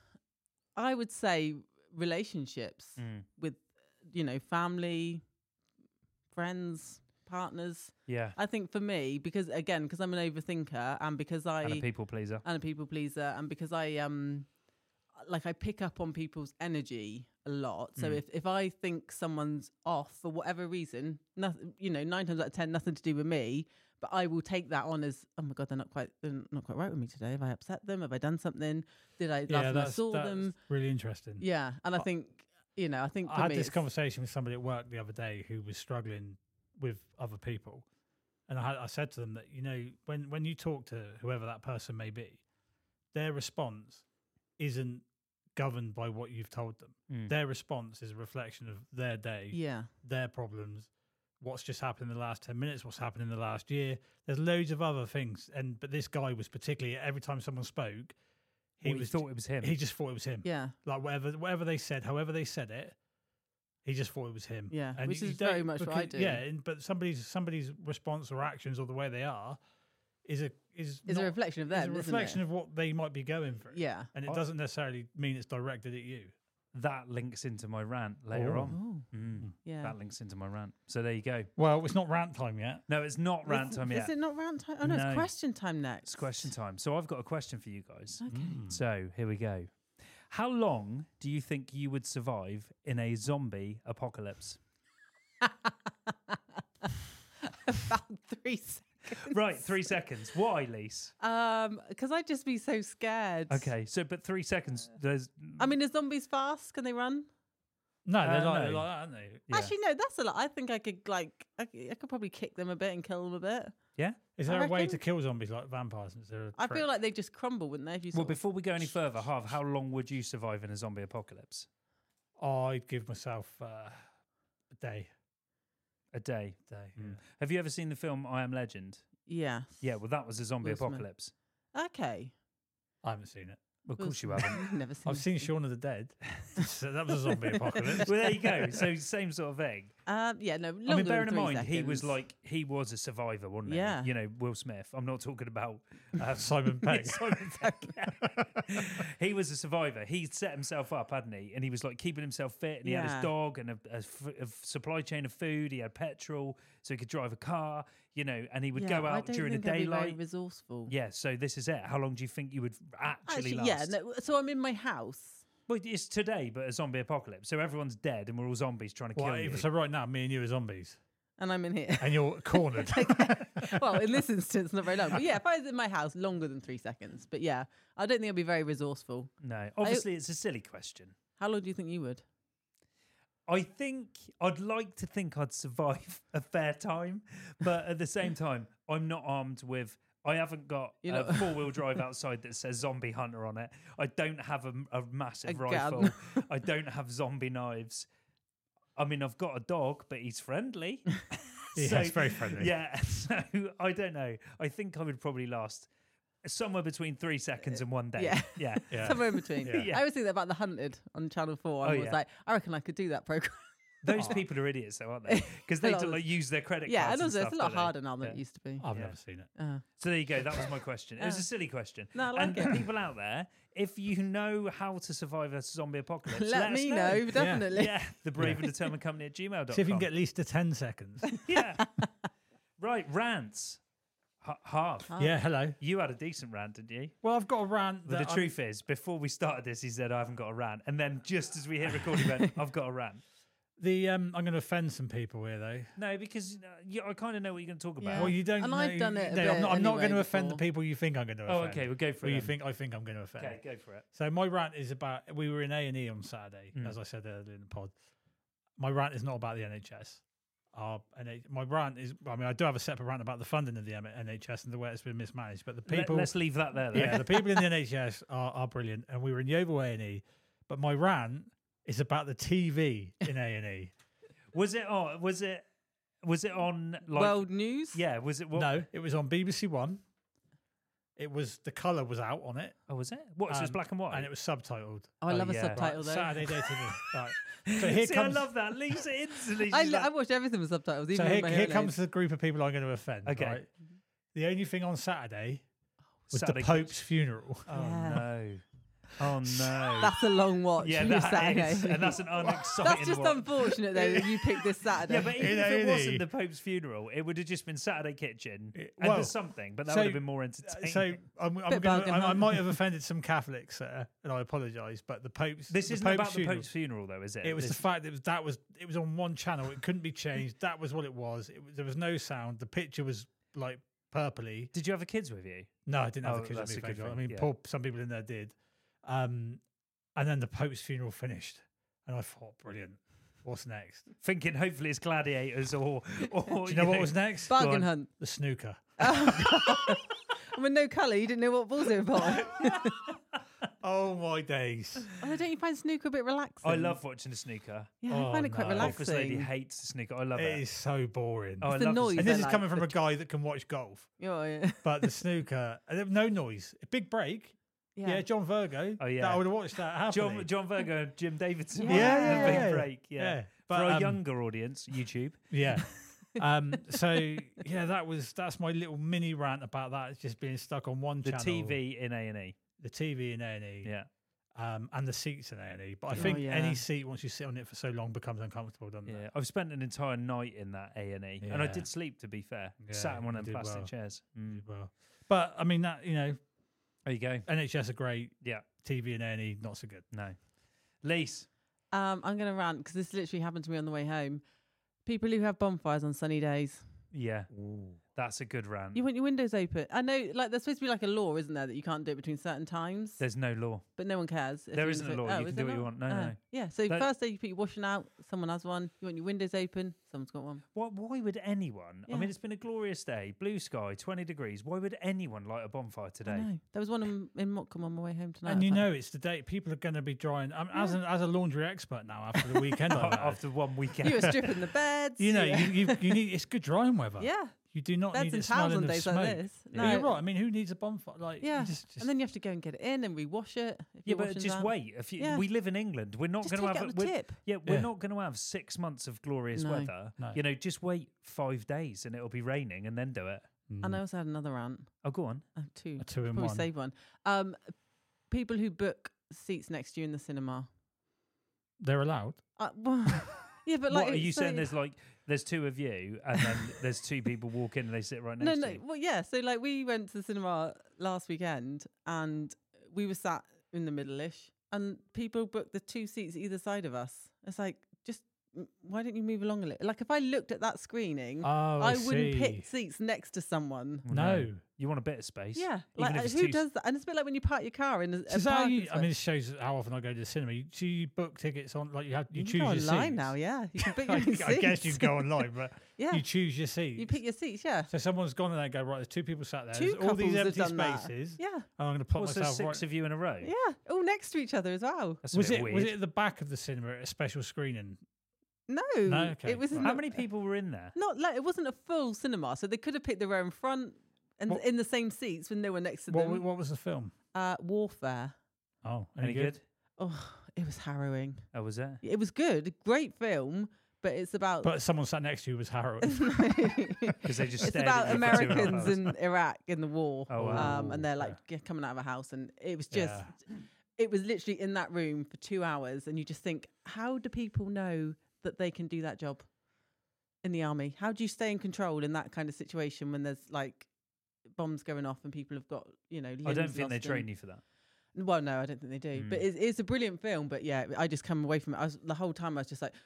I would say relationships Mm. with, you know, family, friends, partners. Yeah. I think for me, because again, because I'm an overthinker and because I And a people pleaser. and a people pleaser and because I um like I pick up on people's energy a lot. So Mm. if if I think someone's off for whatever reason, nothing, you know, nine times out of ten, nothing to do with me. But I will take that on as, oh my god, they're not quite, they're not quite right with me today. Have I upset them? Have I done something? Did I? Last yeah, time I that's, saw that's them. really interesting. Yeah, and I I- think, you know, I think for I had me this it's- conversation with somebody at work the other day who was struggling with other people, and I, had, I said to them that, you know, when when you talk to whoever that person may be, their response isn't governed by what you've told them. Mm. Their response is a reflection of their day, Yeah, their problems, what's just happened in the last ten minutes, what's happened in the last year. There's loads of other things, and but this guy was particularly, every time someone spoke, he He was thought it was him. he just thought it was him. yeah, Like whatever whatever they said, however they said it, he just thought it was him. yeah, And which you- you is very don't- much what I because- do. Yeah, and, but somebody's somebody's response or actions or the way they are is a is It's not, a reflection of is them, a isn't reflection it? of what they might be going through. Yeah. And it I- doesn't necessarily mean it's directed at you. That links into my rant later Oh. on. Oh, Mm. yeah. That links into my rant. So there you go. Well, it's not rant time yet. No, it's not rant Is- time Is yet. it not rant time? Oh no, No. it's question time next. It's question time. So I've got a question for you guys. Okay. Mm. So here we go. How long do you think you would survive in a zombie apocalypse? About three seconds. Right, three seconds. Why, Lise? Um, because I'd just be so scared. Okay, so but three seconds. There's. I mean, are zombies fast? Can they run? No, they're Uh, like, they're no. like that, aren't they? yeah. Actually, no. That's a lot. I think I could like, I, c- I could probably kick them a bit and kill them a bit. Is I there a way reckon- to kill zombies like vampires? Is there a I trick? feel like they just crumble, wouldn't they? If you Well, sort of- before we go any further, Harv, how long would you survive in a zombie apocalypse? I'd give myself uh, a day. A day. Day. Mm. Yeah. Have you ever seen the film I Am Legend? yeah. Yeah, well, that was a zombie Will Smith. apocalypse. Okay. I haven't seen it. Well, of Will course you Smith. haven't. Never seen. I've it. seen Shaun of the Dead. So that was a zombie apocalypse. Well, there you go. So same sort of thing. Um, yeah, no. I mean, longer bearing than in three mind, he was seconds. like, he was a survivor, wasn't Yeah. he? You know, Will Smith. I'm not talking about um, Simon Pegg. Simon Pegg. He was a survivor. He set himself up, hadn't he? And he was like keeping himself fit. And he had Yeah. his dog and a, a f- a supply chain of food. He had petrol, so he could drive a car. You know, and he would Yeah, go I out don't during the think I'd be very daylight. resourcast. Yeah. So this is it. How long do you think you would actually, Actually, last? yeah. No, so I'm in my house. Well, it's today, but a zombie apocalypse. So everyone's dead, and we're all zombies trying to Well, kill you. so right now, me and you are zombies, And I'm in here. and you're cornered. Well, in this instance, not very long. But yeah, if I was in my house, longer than three seconds. But yeah, I don't think I'd be very resourceful. No, obviously it's a silly question. How long do you think you would? I think I'd like to think I'd survive a fair time, but at the same time, I'm not armed with. I haven't got You're a not- four wheel drive outside that says zombie hunter on it. I don't have a, a massive A rifle. gun. I don't have zombie knives. I mean, I've got a dog, but he's friendly. Yeah, So, it's very friendly. Yeah, so I don't know. I think I would probably last somewhere between three seconds and one day. yeah. yeah. Yeah. Somewhere in between. Yeah. Yeah. I always think that about The Hunted on Channel four. I Oh, was yeah. like, I reckon I could do that program. Those Oh. people are idiots, though, aren't they? Because A they lot do, of- like, use their credit Yeah, cards. and also stuff, it's a lot don't they? harder now than Yeah. it used to be. I've Yeah. never seen it. Uh, So there you go. That was my question. It was Yeah. a silly question. No, I like and it. people out there, if you know how to survive a zombie apocalypse, let, let, us me know, definitely. Yeah, the brave and determined company at gmail dot com. See if you can get at least to ten seconds. Yeah. Right, rants. H- half. Half. Yeah, hello. You had a decent rant, didn't you? Well, I've got a rant. But That the I'm- truth is, before we started this, he said, I haven't got a rant. And then just as we hit recording, he went, I've got a rant. the um, I'm going to offend some people here, though. No, because uh, you, I kind of know what you're going to talk about. Yeah. Well, you don't. And know, I've done it a no, I'm bit not, I'm not anyway going to offend the before. people you think I'm going to Oh, offend. okay, we'll go for Or it. you then. think I think I'm going to offend. Okay, go for it. So my rant is about. We were in A and E on Saturday, Mm. as I said earlier in the pod. My rant is not about the N H S. Our N H my rant is. I mean, I do have a separate rant about the funding of the M- N H S and the way it's been mismanaged. But the Let, people, let's leave that there. Though. yeah, the people in the N H S are, are brilliant, and we were in Yeovil A and E. But my rant is about the T V in A and E. Was it on? Was it? Was it on? Like, World News. yeah. Was it? What, No, it was on B B C One. It was the colour was out on it, Oh, was it? What? So it's Um, black and white. and it was subtitled. Oh, I Oh, love yeah. a subtitle though. Saturday Day T V. Right. So here See, comes. I love that. Lisa instantly. I, she's lo- like, I watched everything with subtitles. Even So with here, my here hearing comes aids. the group of people I'm going to offend. Okay. Right? The only thing on Saturday was Saturday the Pope's funeral. Oh Yeah. no! Oh no! That's a long watch. yeah, for your that Saturday. is, and that's an unexciting. That's just one. unfortunate though that you picked this Saturday. Yeah, but even In if A it and E. wasn't the Pope's funeral, it would have just been Saturday Kitchen It- and well, there's something, but that so- would have been more entertaining. So I'm, I'm Bit gonna, bargain I, I hunt. might have offended some Catholics, uh, and I apologise. But the Pope's this the isn't Pope's about funeral, the Pope's funeral, though, is it? It was This- the fact that it was that was it was on one channel. It couldn't be changed. That was what it was. It was there was no sound. The picture was like purpley. Did you have the kids with you? No, I didn't have Oh, the kids with that's me. a Thank good God. I thing, mean, yeah. poor, some people in there did. Um, and then the Pope's funeral finished, and I thought, brilliant. What's next? Thinking hopefully it's gladiators or. or Do you know what was next? Go Bargain on. hunt. The snooker. And with no colour, you didn't know what balls they were buying. Oh my days! Oh, don't you find snooker a bit relaxing? I love watching the snooker. Yeah, Oh, I find it quite no. Office lady relaxing. hates the snooker. I love It it. is so boring. Oh, I It's the love noise. and I this is like coming from the- a guy that can watch golf. Oh, yeah. But the snooker, uh, no noise, a big break. Yeah, Yeah. John Virgo. Oh, yeah. that, I would have watched that happily. John, John Virgo and Jim Davidson. Yeah, won yeah, the big yeah. break. Yeah. Yeah, For but, our um, younger audience, YouTube. Yeah. um. So yeah, that was that's my little mini rant about that. It's just being stuck on one The channel. T V in A and E. the T V in A and E. Yeah. Um, and the seats in A and E. But I Oh, think yeah. any seat once you sit on it for so long becomes uncomfortable, doesn't Yeah. it? I've spent an entire night in that A and E, and I Yeah. did sleep. To be fair, Yeah, sat in one you of them did plastic well. chairs. Mm. Well, but I mean that you know, There you go. N H S are great. Yeah. T V and A and E not so good. No. Lise. Um, I'm going to rant because this literally happened to me on the way home. People who have bonfires on sunny days. Yeah. That's a good rant. You want your windows open. I know, like, there's supposed to be like a law, isn't there, that you can't do it between certain times, There's no law. but no one cares. if There you isn't a want to- law. You Oh, can is do there what you not? want. No, Oh. no. Yeah, so That- first day you put your washing out, someone has one. You want your windows open, someone's got one. Why, why would anyone? I Yeah. mean, it's been a glorious day, blue sky, twenty degrees. Why would anyone light a bonfire I today? know. There was one in, in Mottcombe on my way home tonight. And I you was like, know, it's the day people are going to be drying. Um, as an as a laundry expert now, after the weekend, I've had, After one weekend. you were stripping the beds. you know, yeah. you, you you need it's good drying weather. yeah, You do not beds need and it towels smelling on of days smoke. like this. Yeah, No. you're right. I mean, who needs a bonfire? Like, you Yeah, just, just, and then you have to go and get it in and rewash it. If Yeah, your but washing's just out. wait. If you, Yeah. we live in England, we're not Just going to take have. out a- the we're- tip. Yeah, we're Yeah. not going to have six months of glorious No. weather. No. You know, just wait five days and it'll be raining, and then do it. Mm, And I also had another rant. Oh, go on. Uh, two. a two in Probably one. save one. Um, people who book seats next to you in the cinema. They're allowed. Uh, well, yeah, but like, what are you it's saying? so- There's like there's two of you, and then there's two people walk in and they sit right no, next no. to you. Well, yeah. So like, we went to the cinema last weekend, and we were sat in the middle-ish, and people booked the two seats either side of us. It's like, just mm, why don't you move along a little? Like, if I looked at that screening, Oh, I, I wouldn't see. pick seats next to someone. Well, No. You want a bit of space. Yeah, Even like if uh, it's who two- does that? And it's a bit like when you park your car in a, So a is that how parking you, I space. mean, this shows how often I go to the cinema. You, so you book tickets on, like you have, you, you choose can go your online seats. now. Yeah, you can pick I, your own I guess you seats. go online, but Yeah, you choose your seats. you pick your seats. Yeah, So someone's gone and they go, right, there's two people sat there. Two There's all these couples have empty done that. spaces. yeah, And I'm going to put What's there myself six right. of you in a row? yeah. All next to each other as well. That's a Was bit it weird. was it at the back of the cinema at a special screening? No, No, okay, it was right. How not, many people were in there? not like it wasn't a full cinema, so they could have picked their own front and What- in the same seats with no one next to What, them. wa- what was the film? Uh, Warfare. Oh, Any good? Oh, it was harrowing. Oh, was it? It was good, great film, but it's about. But someone sat next to you was harrowing. Because they just it's stared about at you for two and a half Americans hours. in Iraq in the war, Oh, wow. um, and they're like Yeah. g- coming out of a house, and it was just, Yeah. it was literally in that room for two hours, and you just think, how do people know that they can do that job in the army? How do you stay in control in that kind of situation when there's like bombs going off and people have got, you know, I don't limbs think they lost train and- you for that. Well, no, I don't think they do. But Mm. it's, it's a brilliant film. But yeah, I just come away from it. I was the whole time I was just like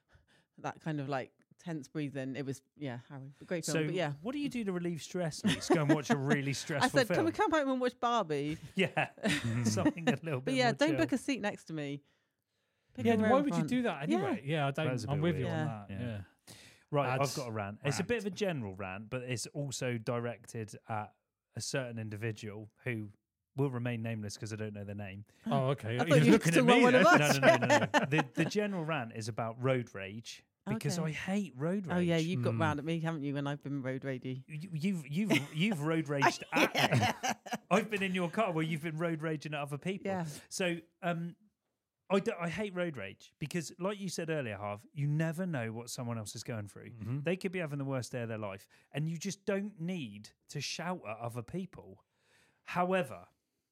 that kind of like tense breathing. It was yeah, harrowing. But great film. So but yeah, what do you do to relieve stress? Lise? Go and watch a really stressful I said, film. can we come home and watch Barbie? Yeah, something a little bit. But yeah, more don't chill. book a seat next to me. Pick Yeah, a row why in would you front. do that anyway? Yeah, I don't. was a I'm bit with you weird. on Yeah. that. Yeah. Yeah. Right, That's I've got a rant. It's a rant. bit of a general rant, but it's also directed at a certain individual who will remain nameless because I don't know their name. Oh, okay. I thought You're you were looking at talking about me one of then. us. No, no, no, no, no. The, the general rant is about road rage because Okay. I hate road rage. Oh yeah, you've got Mm. round at me, haven't you? When I've been road ragey. You, you've you've you've road raged at me. I've been in your car where you've been road raging at other people. Yeah. So um, I, do, I hate road rage because, like you said earlier, Harv, you never know what someone else is going through. Mhm. They could be having the worst day of their life, and you just don't need to shout at other people. However,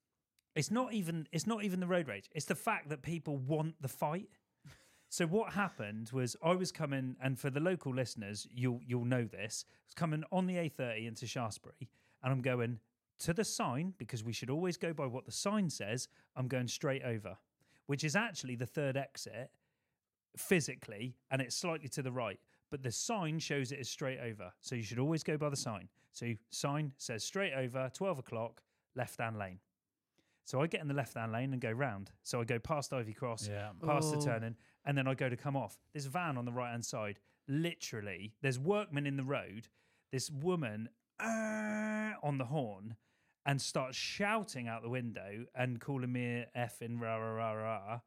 it's not even it's not even the road rage. It's the fact that people want the fight. So what happened was I was coming, and for the local listeners, you'll you'll know this. I was coming on the A thirty into Shaftesbury, and I'm going to the sign because we should always go by what the sign says. I'm going straight over, which is actually the third exit physically, and it's slightly to the right. But the sign shows it as straight over, so you should always go by the sign. So sign says straight over, twelve o'clock, left-hand lane. So I get in the left-hand lane and go round. So I go past Ivy Cross, Yeah. past the Oh. turning, and then I go to come off. This van on the right hand side, literally, there's workmen in the road. This woman uh, on the horn and starts shouting out the window and calling me a effing rah rah rah rah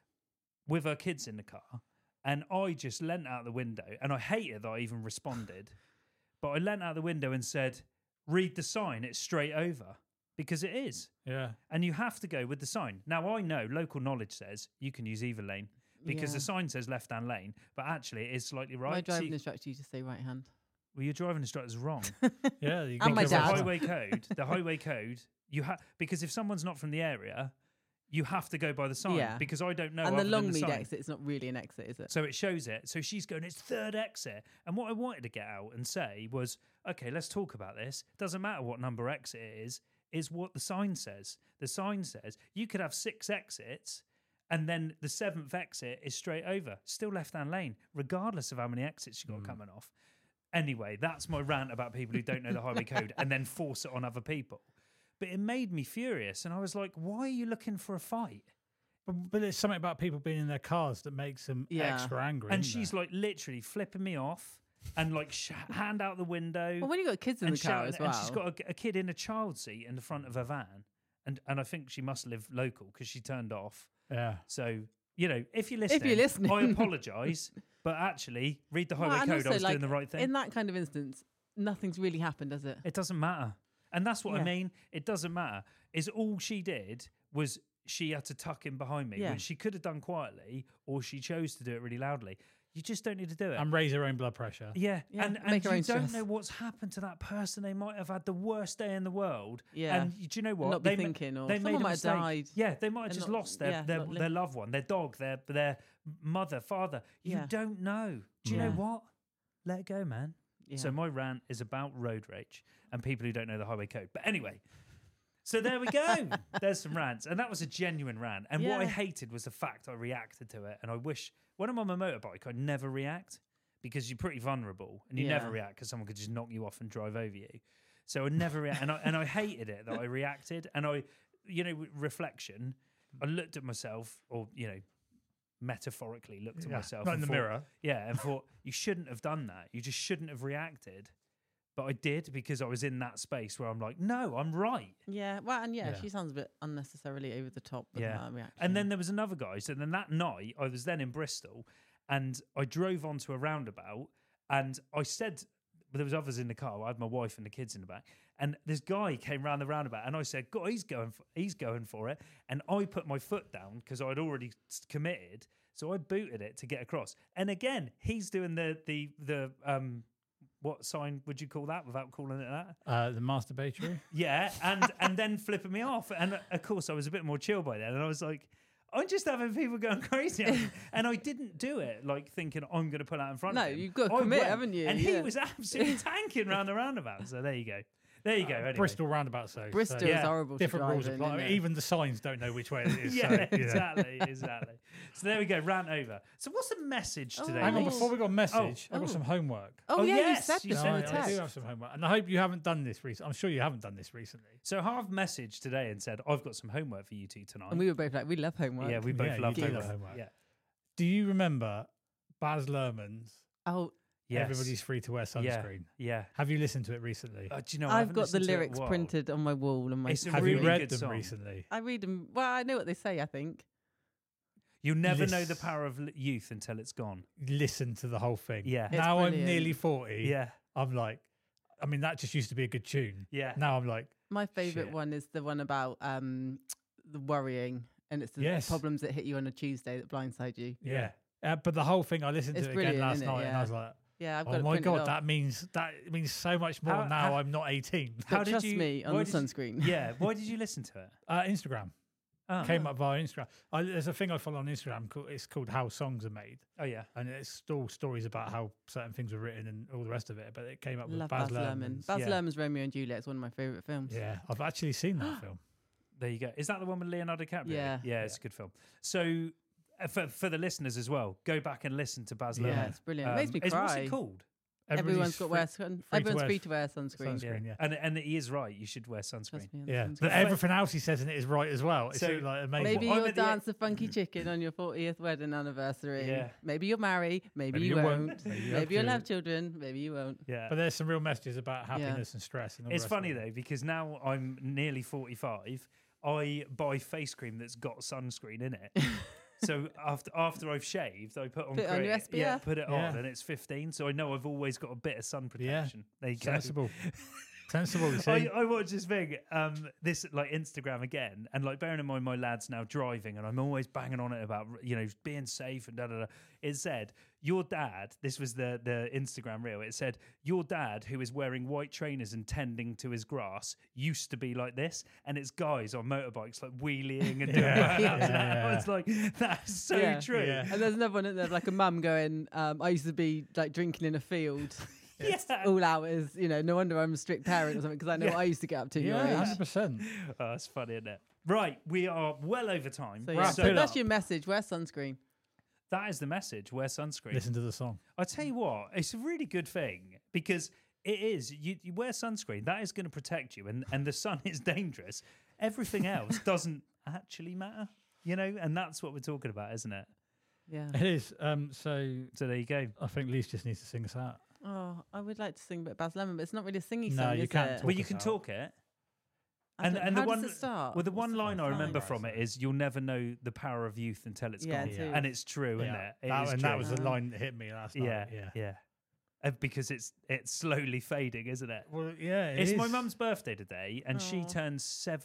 with her kids in the car. And I just leant out the window, and I hated that I even responded. But I leant out the window and said, "Read the sign. It's straight over." Because it is. Yeah. And you have to go with the sign. Now, I know local knowledge says you can use either lane because Yeah. the sign says left-hand lane, but actually it is slightly right. My So driving you- instructor used to say right hand. well, your driving instructor's wrong. Yeah. You And my Because go the dad. right. highway code, the highway code, you have because if someone's not from the area, you have to go by the sign. Yeah. Because I don't know. and the other than long lead sign. exit is not really an exit, is it? So it shows it. So she's going, it's third exit. And what I wanted to get out and say was, okay, let's talk about this. Doesn't matter what number exit it is, is what the sign says. The sign says you could have six exits and then the seventh exit is straight over. Still left-hand lane, regardless of how many exits you got Mm. coming off. Anyway, that's my rant about people who don't know the highway code and then force it on other people. But it made me furious. And I was like, why are you looking for a fight? But, but it's something about people being in their cars that makes them Yeah. extra angry. And isn't she's there? like literally flipping me off and like sh- hand out the window. Well, when you got kids in and the car shouting- as well. And she's got a, a kid in a child seat in the front of her van. And and I think she must live local because she turned off. yeah. So, you know, if you're listening, If you're listening. I apologise. But actually, read the Well, highway and code. I also, was like, doing the right thing. In that kind of instance, nothing's really happened, does it? It doesn't matter. And that's what I Yeah. mean. It doesn't matter. Is all she did was she had to tuck in behind me, Yeah. which she could have done quietly, or she chose to do it really loudly. You just don't need to do it. And raise her own blood pressure. Yeah, Yeah, and, make and her you own don't stress. know what's happened to that person. They might have had the worst day in the world. Yeah. And y- do you know what? Not be they ma- thinking, or they someone made a might have mistake. died. Yeah, they might have and just not- lost their yeah, their, not their live. loved one, their dog, their their mother, father. You Yeah. don't know. Do you know Yeah. what? Let it go, man. Yeah. So my rant is about road rage and people who don't know the highway code. But anyway, so there we go. There's some rants, and that was a genuine rant. And what I Yeah. hated was the fact I reacted to it. And I wish when I'm on my motorbike, I never react because you're pretty vulnerable, and you never Yeah. react because someone could just knock you off and drive over you. So I never react, and I and I hated it that I reacted. And I, you know, with reflection, I looked at myself, or you know, metaphorically looked at Yeah, myself, not in and the thought- mirror. yeah, and thought you shouldn't have done that. You just shouldn't have reacted. But I did because I was in that space where I'm like, no, I'm right. Yeah, well, and yeah, Yeah. she sounds a bit unnecessarily over the top with Yeah. her reaction. And then there was another guy. So then that night, I was then in Bristol, and I drove onto a roundabout, and I said, but there was others in the car. I had my wife and the kids in the back, and this guy came round the roundabout, and I said, "God, he's going, for, he's going for it." And I put my foot down because I'd already s- committed, so I booted it to get across. And again, he's doing the the the um. What sign would you call that without calling it that? Uh, the masturbatory. Yeah, and and then flipping me off. And uh, of course, I was a bit more chill by then. And I was like, I'm just having people going crazy. at me. And I didn't do it like thinking I'm going to pull out in front No, of him. you've got to I commit, went, haven't you? And he Yeah. was absolutely tanking round the roundabout. So there you go. There you go. Anyway. Bristol roundabout, so Bristol so, is Yeah. horrible. different to rules drive in, apply. I isn't mean, it? even the signs don't know which way it is. Yeah, so, you know. exactly, exactly. So there we go. Rant over. So what's the message Oh, today? Hang on, Nice. before we got a message, I've Oh. got some homework. Oh, Oh, yeah, yes, you said you this said on I, the it. I text. do have some homework, and I hope you haven't done this recently. I'm sure you haven't done this recently. So Harv messaged today and said, "I've got some homework for you two tonight." And we were both like, we love homework. yeah, we both Yeah, you love do homework. love homework. Yeah. Do you remember Baz Luhrmann's Oh, Yes. "Everybody's free to wear sunscreen"? Yeah. Have you listened to it recently? Uh, do you know? I I've haven't got the listened to it in a lyrics while. printed on my wall. On my It's a Have really you read good them song. recently? I read them. Well, I know what they say. I think. You'll never know the List- power of l- youth until it's gone. Listen to the whole thing. Yeah. It's Now I'm brilliant. nearly forty. Yeah. I'm like, I mean, that just used to be a good tune. Yeah. Now I'm like, My favourite Shit. one is the one about um, the worrying, and it's the Yes. problems that hit you on a Tuesday that blindside you. yeah. Uh, but the whole thing, I listened It's to it again brilliant, last isn't it? night, and I Yeah. was like, Yeah, I've got oh it my printed god, off. that means that means so much more How- now. how- I'm not eighteen. How But did trust you- me on why the did you- sunscreen. Yeah. Why did you listen to it? Uh, Instagram Oh. came up via Instagram. I, there's a thing I follow on Instagram. Called, it's called How Songs Are Made, Oh yeah. and it's all stories about how certain things were written and all the rest of it. But it came up with Love Baz Baz Luhrmann. Luhrmann's. Baz Yeah. Luhrmann's Romeo and Juliet is one of my favourite films. Yeah, I've actually seen that film. There you go. Is that the one with Leonardo DiCaprio? Yeah. Yeah, it's a good film. So uh, for for the listeners as well, go back and listen to Baz Yeah, Luhrmann. it's brilliant. It makes me is- What's cry. it called? Everyone's got free- wear sun- to everyone's wear free f- to wear sunscreen. sunscreen. Yeah. And and he is right. You should wear sunscreen. Trust me on Yeah, sunscreen. but everything else he says in it is right as well. It's So- so, like amazing. Maybe I'm you'll at the e- dance the funky chicken on your fortieth wedding anniversary. Yeah. Maybe you'll marry. Maybe, Maybe you you won't. won't. Maybe Maybe, you have you'll have children. children. Maybe you won't. Yeah. But there's some real messages about happiness and stress. And all the It's rest of funny it. though because now I'm nearly forty-five. I buy face cream that's got sunscreen in it. So after after I've shaved, I put on, Put it on your cream- yeah, S P F. put it Yeah. on, and it's fifteen. So I know I've always got a bit of sun Yeah. protection. There you go. Sensible. Sensible, you see. I, I watched this thing, um, this like Instagram again, and like bearing in mind my lad's now driving, and I'm always banging on it about you know being safe and da da da. It said your dad. This was the the Instagram reel. It said your dad, who is wearing white trainers and tending to his grass, used to be like this, and it's guys on motorbikes like wheeling and doing Yeah. burnouts. Yeah, And I yeah. was like, that's so Yeah. true. Yeah. And there's another one in there, like a mum going, um, I used to be like drinking in a field Yeah. all hours. You know, no wonder I'm a strict parent or something because I know Yeah. what I used to get up to. your yeah, age. hundred percent. Oh, that's funny, isn't it? Right, we are well over time. So, Wrap yeah. it so that's up. your message. Wear sunscreen. That is the message. Wear sunscreen. Listen to the song. I tell you what, it's a really good thing because it is. You, you wear sunscreen. That is going to protect you, and and the sun is dangerous. Everything else doesn't actually matter, you know. And that's what we're talking about, isn't it? Yeah. It is. Um, so So there you go. I think Lise just needs to sing us out. Oh, I would like to sing a bit of Baz Luhrmann, but it's not really a singy No, song, you is can't it? talk Well, you us can out. talk it. I And don't- and how the one does it start? well, the What's one the line first I remember line? from it is, "You'll never know the power of youth until it's Yeah, gone," it's true. and it's true, isn't Yeah. it? It that, is and true. that was the Uh, line that hit me last night. yeah, Yeah. yeah. Uh, because it's it's slowly fading, isn't it? Well, yeah. it It's my is. mum's birthday today, and she Aw. turns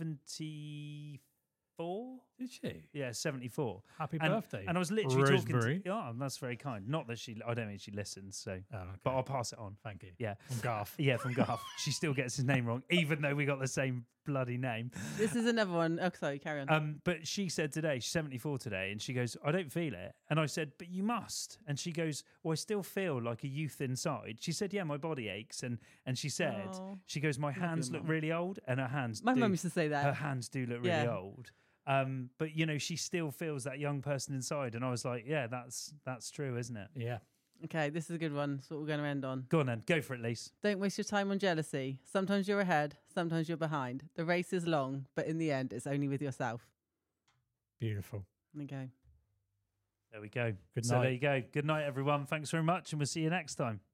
seventy-four. Did she? Yeah, seventy-four. Happy And- birthday. And I was literally Rosemary. talking to. Oh, that's very kind. Not that she. I don't think she listens. So, Oh, okay. but I'll pass it on. Thank you. Yeah, From Garth. yeah, from Garth. She still gets his name wrong, even though we got the same bloody name. This is another one. Oh, sorry, carry on. Um, but she said today, she's seventy-four today, and she goes, "I don't feel it." And I said, "But you must." And she goes, "Well, I still feel like a youth inside." She said, "Yeah, my body aches," and and she said, Oh. she goes, "My your hands look mum. really old," and her hands. My do, mum used to say her that. hands do look really Yeah. old. Um, but you know, she still feels that young person inside, and I was like, "Yeah, that's that's true, isn't it?" Yeah. Okay, this is a good one. That's what we're going to end on. Go on then, go for it, Lise. Don't waste your time on jealousy. Sometimes you're ahead, sometimes you're behind. The race is long, but in the end, it's only with yourself. Beautiful. There you go. There we go. Good so night. there you go. Good night, everyone. Thanks very much, and we'll see you next time.